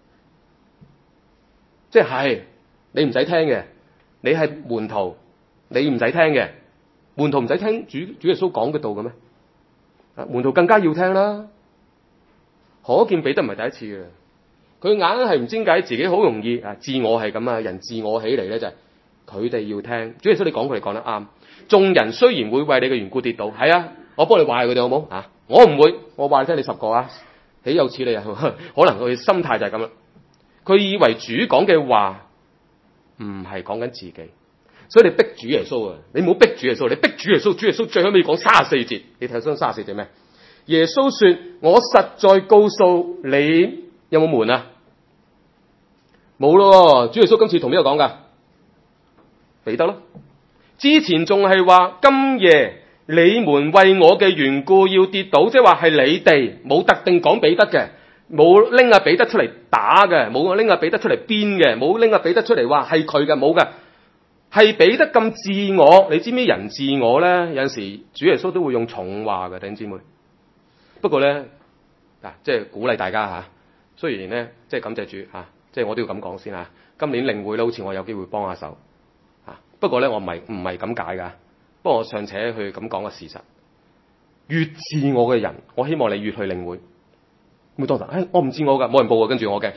即係你唔使聽嘅，你係門徒，你唔使聽嘅，門徒唔使聽主耶穌講嘅道嘅咩？門徒更加要聽啦。可見彼得唔係第一次嘅，佢硬係唔知點解自己好容易自我係咁人自我起嚟咧，就係佢哋要聽主耶穌你講，佢哋講得啱。眾人雖然會為你嘅緣故跌倒，係我幫你話佢哋好冇我唔會，我話你聽你10個豈有此理可能佢心態就係咁啦。佢以為主講嘅話唔係講緊自己，所以你逼主耶穌你唔好逼主耶穌，你逼主耶穌，主耶穌最後尾講34節，你睇下34節咩？耶穌說：我實在告訴你，有冇門啊？冇咯。主耶穌今次同邊個講噶？彼得咯。之前仲係話今夜你們為我嘅緣故要跌倒，即係話係你哋，冇特定講彼得嘅，冇拎彼得出嚟打嘅，冇拎彼得出嚟鞭嘅，冇拎彼得出嚟話係佢嘅，冇嘅。係彼得咁自我，你知唔知人自我咧？有陣時主耶穌都會用重話嘅，弟兄姊妹。不過咧即係鼓勵大家雖然咧即係感謝主即係我都要咁講先今年領會咧，好似我有機會幫下手不過咧我唔係咁解噶，不過我尚且去咁講個事實。越自我嘅人，我希望你越去領會。咁當時我唔自我噶，冇人報跟住我嘅。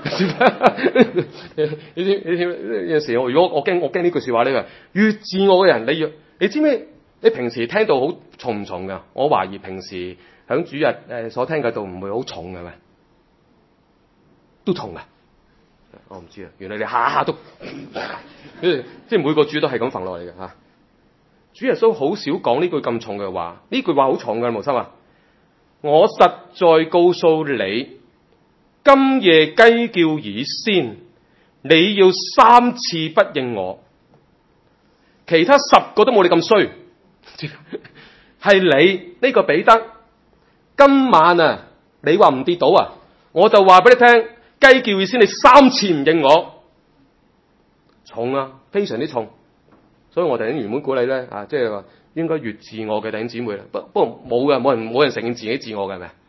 你知有陣時如果我驚呢句說話呢，越自我嘅人，你知咩？你平時聽到好重唔重噶？我懷疑平時響主日所聽嘅道唔會好重嘅咩？都重啊！我唔知原來你下下都即係每個主都係咁揈落嚟嘅主耶穌好少講呢句咁重嘅話，呢句話好重嘅，無心我實在告訴你，今夜雞叫以先， 你要3次不應我。其他10個都冇你咁衰，係你呢個彼得，今晚啊，你話唔跌倒啊，我就話俾你聽，雞叫意思你3次唔應我，重啊，非常之重。所以我哋原本鼓勵咧啊，即係話應該越自我嘅弟兄姊妹啦。不過冇嘅，冇人承認自己自我嘅係咪？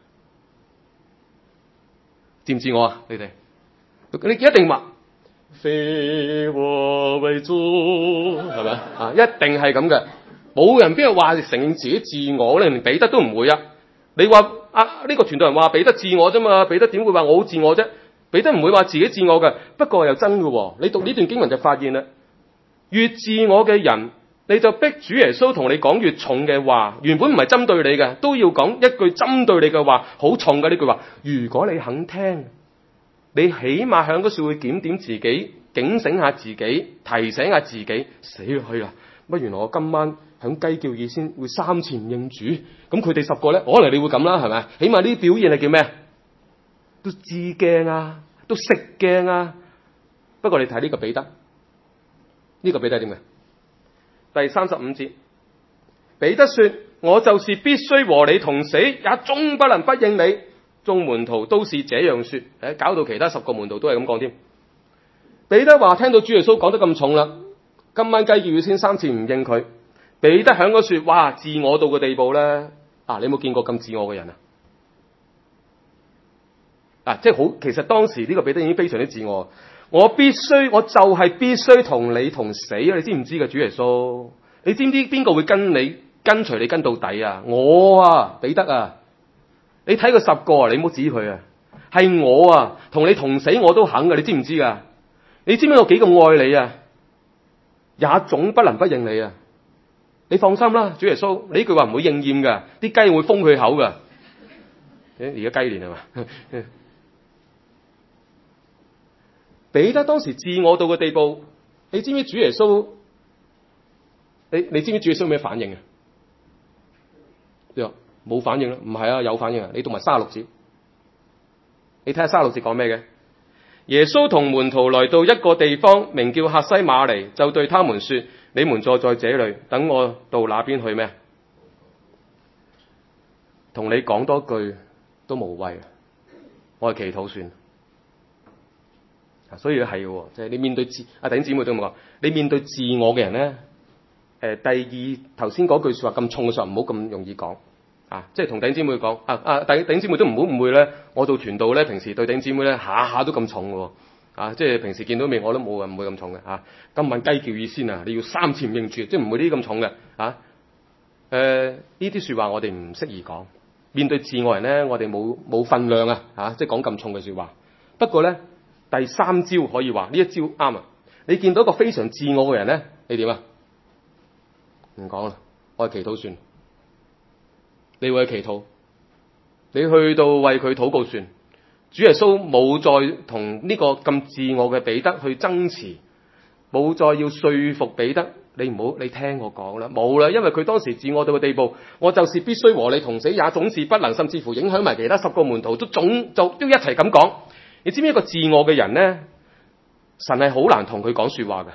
自唔自我啊？你哋你一定話非我為主係咪啊？一定係咁嘅，冇人邊度話承認自己自我咧？連彼得都唔會啊！你話啊呢個傳道人話彼得自我啫嘛？彼得點會話我好自我啫？彼得唔會話自己自我嘅。不過又真嘅，你讀呢段經文就發現啦，越自我嘅人，你就逼主耶穌同你講越重嘅話。原本唔係針對你嘅，都要講一句針對你嘅話，好重嘅呢句話。如果你肯聽，你起碼響嗰時會檢點自己，警醒下自己，提醒下自己，死去啦！乜原來我今晚響雞叫意先會3次唔應主，咁佢哋10個咧，可能你會咁啦，係咪？起碼呢啲表現係叫咩？都知驚啊，都識驚啊。不過你睇呢個彼得，呢個彼得點嘅？第35節，彼得說：我就是必須和你同死，也終不能不應你。眾門徒都是這樣說，搞到其他10個門徒都係咁講添。彼得話聽到主耶穌講得咁重啦，今晚雞叫要先3次唔應佢。彼得響嗰說：哇，自我到個地步咧，啊，你有冇見過咁自我嘅人啊？啊，即係好，其實當時呢個彼得已經非常之自我。我就係必須同你同死啊！你知唔知嘅主耶穌？你知唔知邊個會跟隨你跟到底啊？我啊，彼得啊！你睇佢10個啊，你唔好指佢啊，係我啊，同你同死我都肯噶，你知唔知噶？你知唔知我幾咁愛你啊？也總不能不應你啊！你放心啦，主耶穌，你呢句話唔會應驗噶，啲雞會封佢口噶。而家雞年係嘛？彼得當時自我到嘅地步，你知唔知主耶穌？你知唔知主耶穌有咩反應啊？冇反應啦，唔係啊，有反應啊！你讀埋36節，你睇下36節講咩嘅？耶穌同門徒來到一個地方，名叫客西馬尼，就對他們說：你們坐在這裏，等我到那邊去咩？同你講多句都無謂，我係祈禱算。所以係嘅，即係你面對弟兄姊妹都咁講，你面對自我嘅人咧，第二頭先嗰句說話咁重嘅時候，唔好咁容易講。即係同弟兄姊妹講，弟兄姊妹都唔好誤會咧。我做傳道咧，平時對弟兄姊妹咧下下都咁重嘅，即係平時見到面我都唔會咁重嘅。今晚雞叫意先啊，你要3次唔應住，即係唔會呢啲咁重嘅。呢啲說話我哋唔適宜講。面對自我人咧，我哋冇分量即係講咁重嘅說話。不過咧，第3招可以話呢一招啱啊！你見到一個非常自我嘅人咧，你點啊？唔講啦，我係祈禱算。你為佢祈禱，你去到為佢禱告算。主耶穌冇再同呢個咁自我嘅彼得去爭持，冇再要說服彼得。你聽我講啦，冇啦，因為佢當時自我到嘅地步，我就是必須和你同死，也總是不能，甚至乎影響埋其他10個門徒都一齊咁講。你知唔知一個自我嘅人咧，神係好難同佢講說話噶。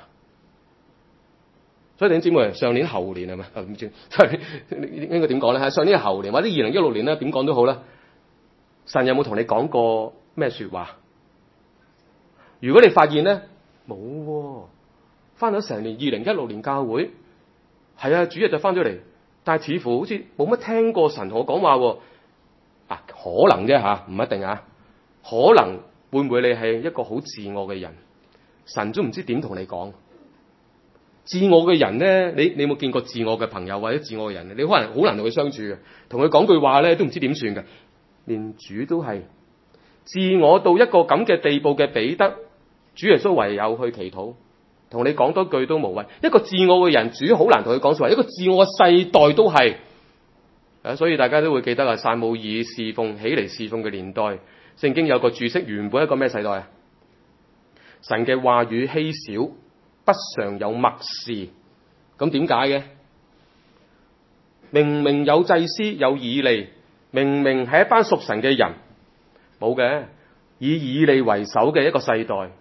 所以弟兄姊妹，上年後年係咪？唔知應該點講咧？上年後年或者2016年咧，點講都好啦。神有冇同你講過咩說話？如果你發現咧冇，翻咗成年2016年教會，係啊，主日就翻咗嚟，但係似乎好似冇乜聽過神同我講話。可能啫唔一定啊。可能會唔會你係一個好自我嘅人？神都唔知點同你講。自我嘅人咧，你有冇見過自我嘅朋友或者自我嘅人？你可能好難同佢相處嘅，同佢講句話咧都唔知點算嘅。連主都係自我到一個咁嘅地步嘅彼得，主耶穌唯有去祈禱，同你講多句都無謂。一個自我嘅人，主好難同佢講說話。一個自我嘅世代都係，所以大家都會記得撒母耳侍奉起嚟侍奉嘅年代，聖經有個注釋，原本一個咩世代啊？神嘅話語稀少，不常有默示。咁點解嘅？明明有祭司有以利，明明係一班屬神嘅人，冇嘅，以以利為首嘅一個世代，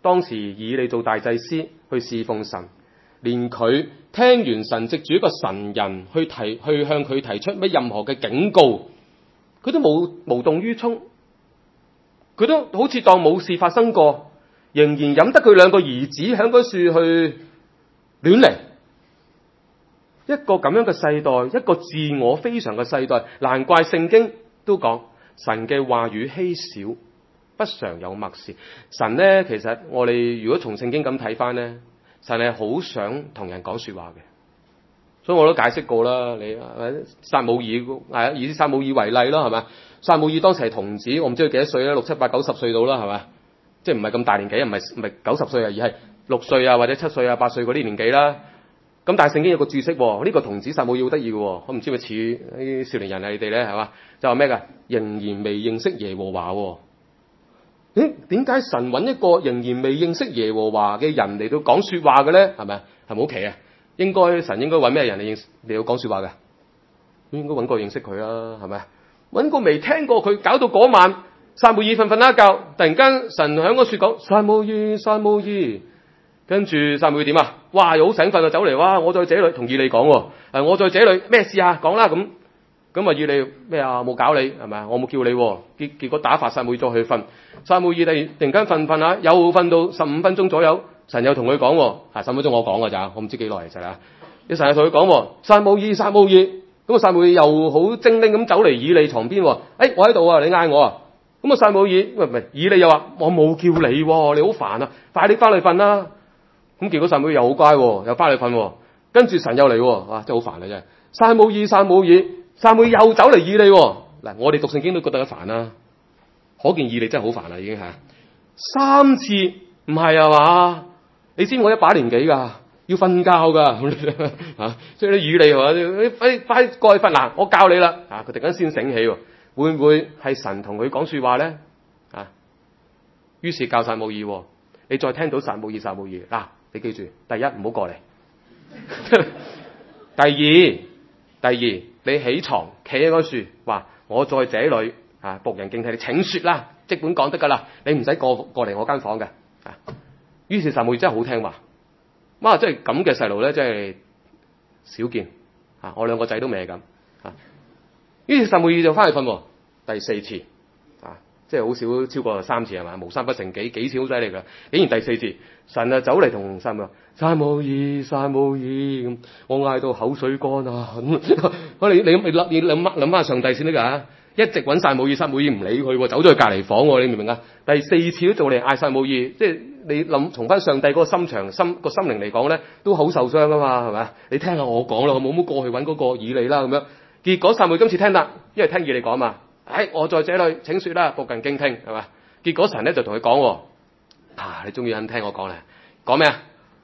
當時以利做大祭司去侍奉神，連佢聽完神藉住一個神人去向佢提出乜任何嘅警告，佢都無動於衷，佢都好似當冇事發生過，仍然引得佢兩個兒子響嗰處去亂嚟。一個咁樣嘅世代，一個自我非常嘅世代，難怪聖經都講神嘅話語稀少，不常有默示。神呢，其實我哋如果從聖經咁睇翻呢，神係好想同人講說話嘅。所以我都解釋過啦，你撒母耳以撒母耳為例啦，係咪？撒母耳當時係童子，我唔知佢幾多歲啦，6、7、8、90歲到啦，係咪？即係唔係咁大年紀，唔係90歲啊，而係6歲啊或者7歲啊8歲嗰啲年紀啦。咁但係聖經有個注釋，呢個童子撒母耳好得意嘅，我唔知佢似啲少年人啊你哋咧，係嘛？就話咩噶？仍然未認識耶和華。點解神揾一個仍然未認識耶和華嘅人嚟到講說話嘅咧？係咪？係咪好奇啊？神應該揾咩人嚟到講說話嘅？應該揾個認識佢啦，係咪？揾個未聽過佢，搞到嗰晚撒母耳瞓一覺，突然間神響個樹講撒母耳，撒母耳。跟住撒母耳點啊？哇，又好醒瞓啊，走嚟，哇！我在這裏同以利講，我在這裏咩事啊？講啦，咁啊以利咩啊？冇搞你係咪？我冇叫你，結果打發撒母耳再去瞓。撒母耳突然間瞓下，又瞓到15分鐘左右，神又同佢講，15分鐘我講噶咋，我唔知幾耐其實啊。你神又同佢講，撒母耳，撒母耳，咁啊撒母耳又好精靈咁走嚟以利床邊，我喺度啊，你嗌我啊？咁啊撒母耳唔係以利又話我冇叫你，你好煩啊，快啲翻去瞓啦。咁結果撒母耳又好乖，又翻去瞓。跟住神又嚟，哇，真係好煩啊！真係。撒母耳，撒母耳，撒母耳又走嚟以利。嗱，我哋讀聖經都覺得煩啦，可見以利真係好煩啦，已經係3次，唔係啊嘛？你知我一把年紀噶，要瞓覺噶吓，所以你以利話你快過去瞓嗱，我教你啦。佢突然間先醒起，會唔會係神同佢講說話咧？於是教撒母耳，你再聽到撒母耳嗱。你記住，第一唔好過嚟。第二，你起床企喺嗰樹，話我在這裏僕人敬聽你，請說啦，即管講得噶啦，你唔使過嚟我間房嘅。於是撒母耳真係好聽話，哇！即係咁嘅細路咧，真係少見。我兩個仔都未係咁。於是撒母耳就翻去瞓，第4次。即係好少超過3次係嘛？無三不成幾次好犀利㗎，竟然第4次神啊走嚟同撒母耳，撒母耳，撒母耳咁，我嗌到口水乾啊！你諗下上帝先得㗎，一直揾撒母耳，撒母耳唔理佢，走咗去隔離房，你明唔明啊？第4次都做嚟嗌撒母耳，即係你諗從翻上帝嗰個心靈嚟講咧，都好受傷㗎嘛，係咪？你聽下我講啦，我冇過去揾嗰個以利啦咁樣。結果撒母耳今次聽啦，因為聽以利講嘛。我在這裏，請說啦，僕人敬聽，係嘛？結果神咧就同佢講，你終於肯聽我講咧，講咩啊？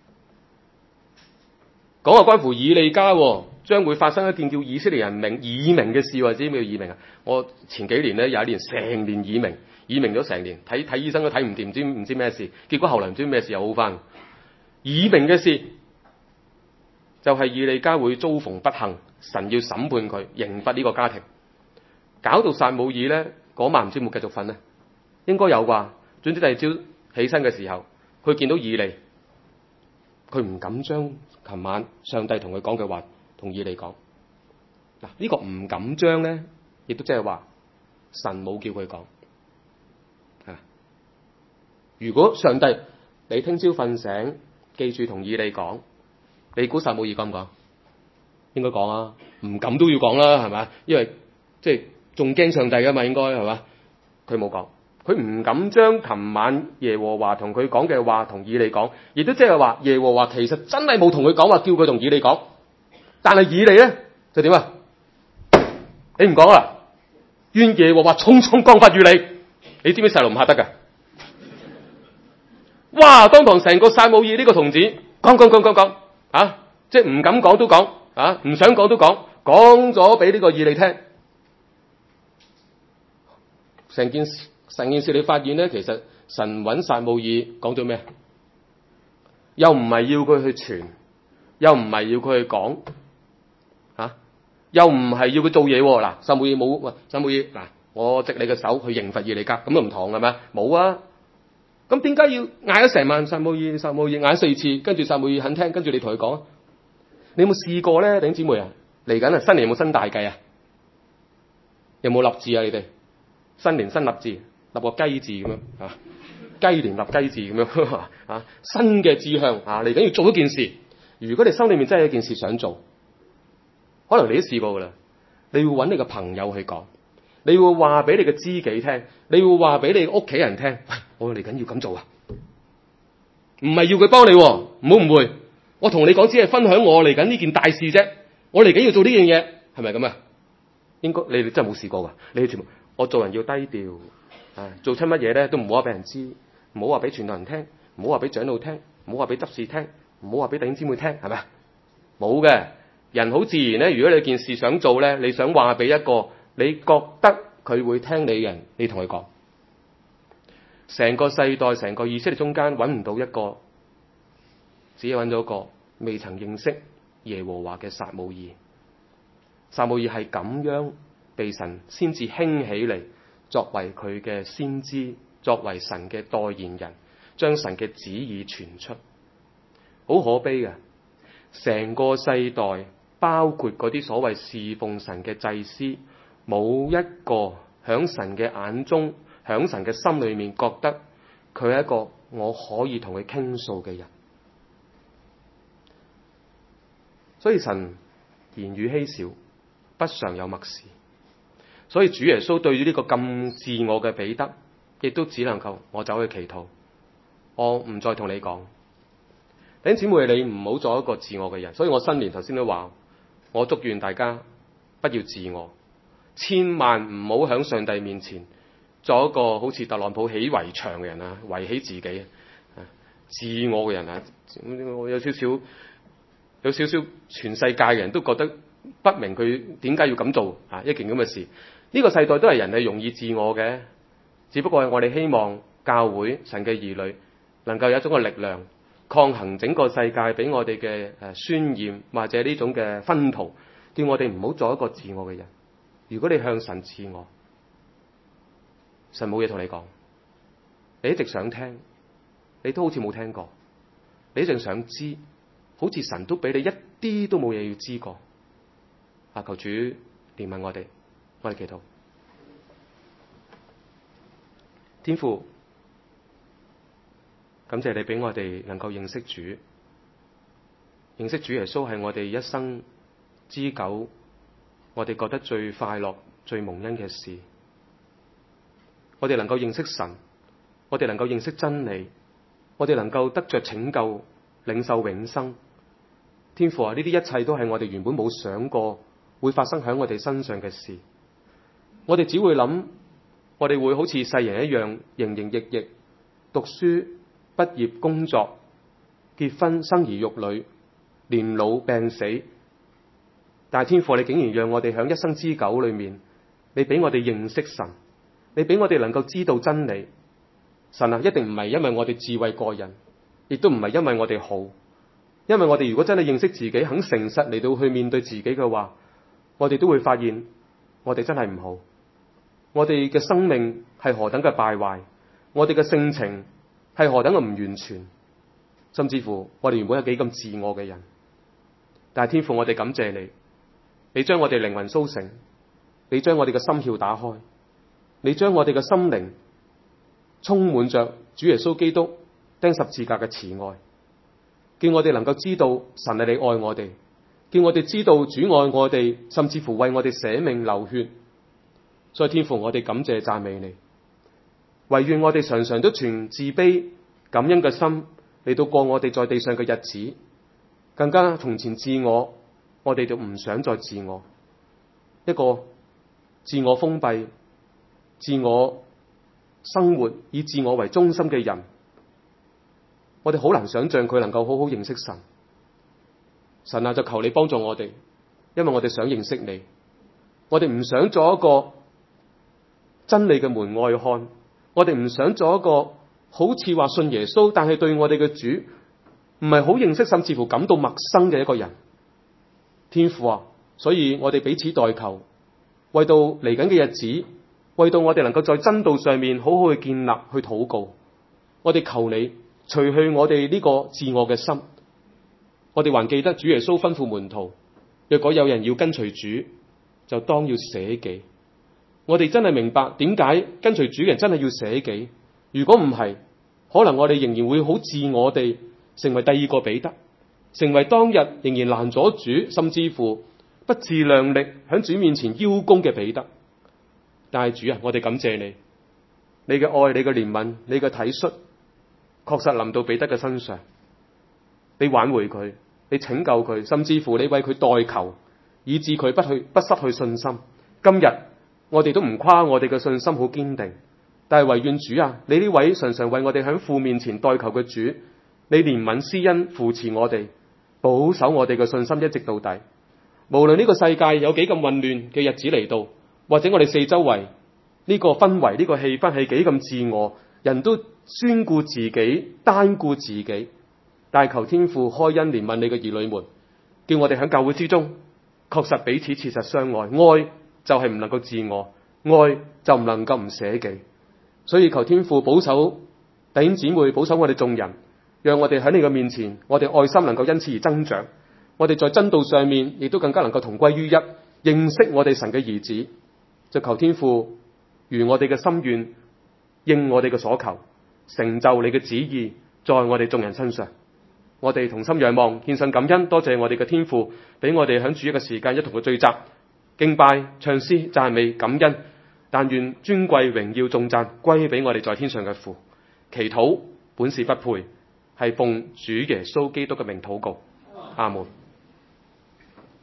講話關乎以利家將會發生一件叫以色列人耳鳴嘅事，或者咩叫耳鳴啊？我前幾年咧有一年成年耳鳴咗成年，睇醫生都睇唔掂，唔知咩事，結果後來唔知咩事又好翻。耳鳴嘅事就係以利家會遭逢不幸，神要審判佢，刑罰呢個家庭。搞到撒母耳咧嗰晚唔知有冇繼續瞓咧，應該有啩。總之第二朝起身嘅時候，佢見到以利，佢唔敢將琴晚上帝同佢講嘅話同以利講。嗱，呢個唔敢將咧，亦都即係話神冇叫佢講。如果上帝你聽朝瞓醒，記住同以利講，你估撒母耳講唔講？應該講啊，唔敢都要講啦，係咪？因為即係。仲驚上帝噶嘛？應該係嘛？佢冇講，佢唔敢將琴晚耶和華同佢講嘅話同以利講，亦都即係話耶和華其實真係冇同佢講話，叫佢同以利講。但係以利咧就點啊？你唔講啦，願耶和華重重降罰於你。你知唔知細路唔嚇得噶？哇！當堂成個撒母耳呢個童子講即係唔敢講都講唔想講都講咗俾呢個以利聽。成件事你發現咧，其實神揾撒母耳講咗咩？又唔係要佢去傳，又唔係要佢去講，又唔係要佢做嘢。嗱，撒母耳嗱，我藉你嘅手去刑罰以利家，咁都唔同係咪？冇啊！ 咁點解要嗌咗成晚撒母耳撒母耳嗌4次，跟住撒母耳肯聽，跟住你同佢講？你有冇試過咧，弟兄姊妹啊？嚟緊啊，新年有冇新大計啊？有冇立志啊？你哋新年新立志，立個雞字咁樣啊？雞年立雞字咁樣啊？新嘅志向啊，嚟緊要做一件事。如果你心裏面真係有一件事想做，可能你都試過噶啦。你會揾你個朋友去講，你會話俾你嘅知己聽，你會話俾你屋企人聽。喂，我嚟緊要咁做啊！唔係要佢幫你，唔好誤會。我同你講只係分享我嚟緊呢件大事啫。我嚟緊要做呢樣嘢，係咪咁啊？應該你哋真係冇試過噶。你哋全部，我做人要低調，做親乜嘢咧都唔好話俾人知，唔好話俾傳道人聽，唔好話俾長老聽，唔好話俾執事聽，唔好話俾弟兄姊妹聽，係咪？冇嘅。人好自然咧，如果你有件事想做咧，你想話俾一個你覺得佢會聽你嘅人，你同佢講。成個世代、成個以色列中間揾唔到一個，只係揾到一個未曾認識耶和華嘅撒母耳。撒母耳係咁樣被神先至興起嚟，作為佢嘅先知，作為神嘅代言人，將神嘅旨意傳出。好可悲嘅，成個世代。包括嗰啲所謂侍奉神嘅祭司，冇一個響神嘅眼中，響神嘅心裏面覺得佢係一個我可以同佢傾訴嘅人。所以神言語稀少，不常有默示。所以主耶穌對於呢個咁自我嘅彼得，亦都只能夠我走去祈禱，我唔再同你講。弟兄姊妹，你唔好做一個自我嘅人。所以我新年頭先都話，我祝願大家不要自我，千萬唔好喺上帝面前做一個好似特朗普起圍牆嘅人啊，圍起自己自我嘅人啊。我有少少全世界嘅人都覺得不明佢點解要咁做一件咁嘅事。呢個世代都係人係容易自我嘅，只不過係我哋希望教會神嘅兒女能夠有一種嘅力量，抗衡整個世界俾我哋嘅渲染或者呢種嘅薰陶，叫我哋唔好做一個自我嘅人。如果你向神自我，神冇嘢同你講，你一直想聽，你都好似冇聽過，你一直想知，好似神都俾你一啲都冇嘢要知過。求主憐憫我哋祈禱。天父，感謝你俾我哋能夠認識主，認識主耶穌係我哋一生之久，我哋覺得最快樂、最蒙恩嘅事。我哋能夠認識神，我哋能夠認識真理，我哋能夠得着拯救、領受永生。天父啊，呢啲一切都係我哋原本冇想過會發生喺我哋身上嘅事。我哋只會諗，我哋會好似世人一樣營營役役讀書、畢業、工作、結婚、生兒育女、年老病死。但係天父，你竟然讓我哋喺一生之久裏面，你俾我哋認識神，你俾我哋能夠知道真理。神啊，一定唔係因為我哋智慧過人，亦都唔係因為我哋好，因為我哋如果真係認識自己，肯誠實嚟到去面對自己嘅話，我哋都會發現我哋真係唔好，我哋嘅生命係何等嘅敗壞，我哋嘅性情係何等嘅唔完全，甚至乎我哋原本係幾咁自我嘅人。但係天父，我哋感謝你，你將我哋靈魂甦醒，你將我哋嘅心竅打開，你將我哋嘅心靈充滿着主耶穌基督釘十字架嘅慈愛，叫我哋能夠知道神係你愛我哋，叫我哋知道主愛我哋，甚至乎為我哋捨命流血。所以天父，我哋感謝讚美你，唯願我哋常常都存自卑感恩嘅心嚟到過我哋在地上嘅日子，更加從前自我，我哋就唔想再自我，一個自我封閉、自我生活以自我為中心嘅人，我哋好難想象佢能夠好好認識神。神啊，就求你幫助我哋，因為我哋想認識你，我哋唔想做一個真理嘅門外漢，我哋唔想做一個好似話信耶穌，但係對我哋嘅主唔係好認識，甚至乎感到陌生嘅一個人。天父啊，所以我哋彼此代求，為到嚟緊嘅日子，為到我哋能夠在真道上面好好去建立、去禱告， 我哋求你除去我哋呢個自我嘅心。我哋還記得主耶穌吩咐門徒，若果有人要跟隨主，就當要捨己。我哋真係明白點解跟隨主嘅人真係要捨己。如果唔係，可能我哋仍然會好自我地成為第二個彼得，成為當日仍然攔阻主，甚至乎不自量力喺主面前邀功嘅彼得。但係主啊，我哋感謝你，你嘅愛、你嘅憐憫、你嘅體恤，確實臨到彼得嘅身上。你挽回佢，你拯救佢，甚至乎你為佢代求，以致佢不失去信心。今日我哋都唔誇我哋嘅信心好堅定，但係唯願主啊，你呢位常常為我哋喺父面前代求嘅主，你憐憫施恩扶持我哋，保守我哋嘅信心一直到底。無論呢個世界有幾咁混亂嘅日子嚟到，或者我哋四周圍呢個氛圍、呢個氣氛係幾咁自我，人都專顧自己、單顧自己。但係求天父開恩憐憫你嘅兒女們，叫我哋喺教會之中確實彼此切實相愛。愛就係唔能夠自我，愛就唔能夠唔捨己。所以求天父保守弟兄姊妹，保守我哋眾人，讓我哋喺你嘅面前，我哋愛心能夠因此而增長。我哋在真道上面亦都更加能夠同歸於一，認識我哋神嘅兒子。就求天父如我哋嘅心願，應我哋嘅所求，成就你嘅旨意在我哋眾人身上。我哋同心仰望，獻上感恩，多謝我哋嘅天父，俾我哋喺主一個時間一同嘅聚集、敬拜、唱詩、讚美、感恩。但願尊貴、榮耀、頌讚歸俾我哋在天上嘅父。祈禱本是不配，係奉主耶穌基督嘅名禱告。阿門。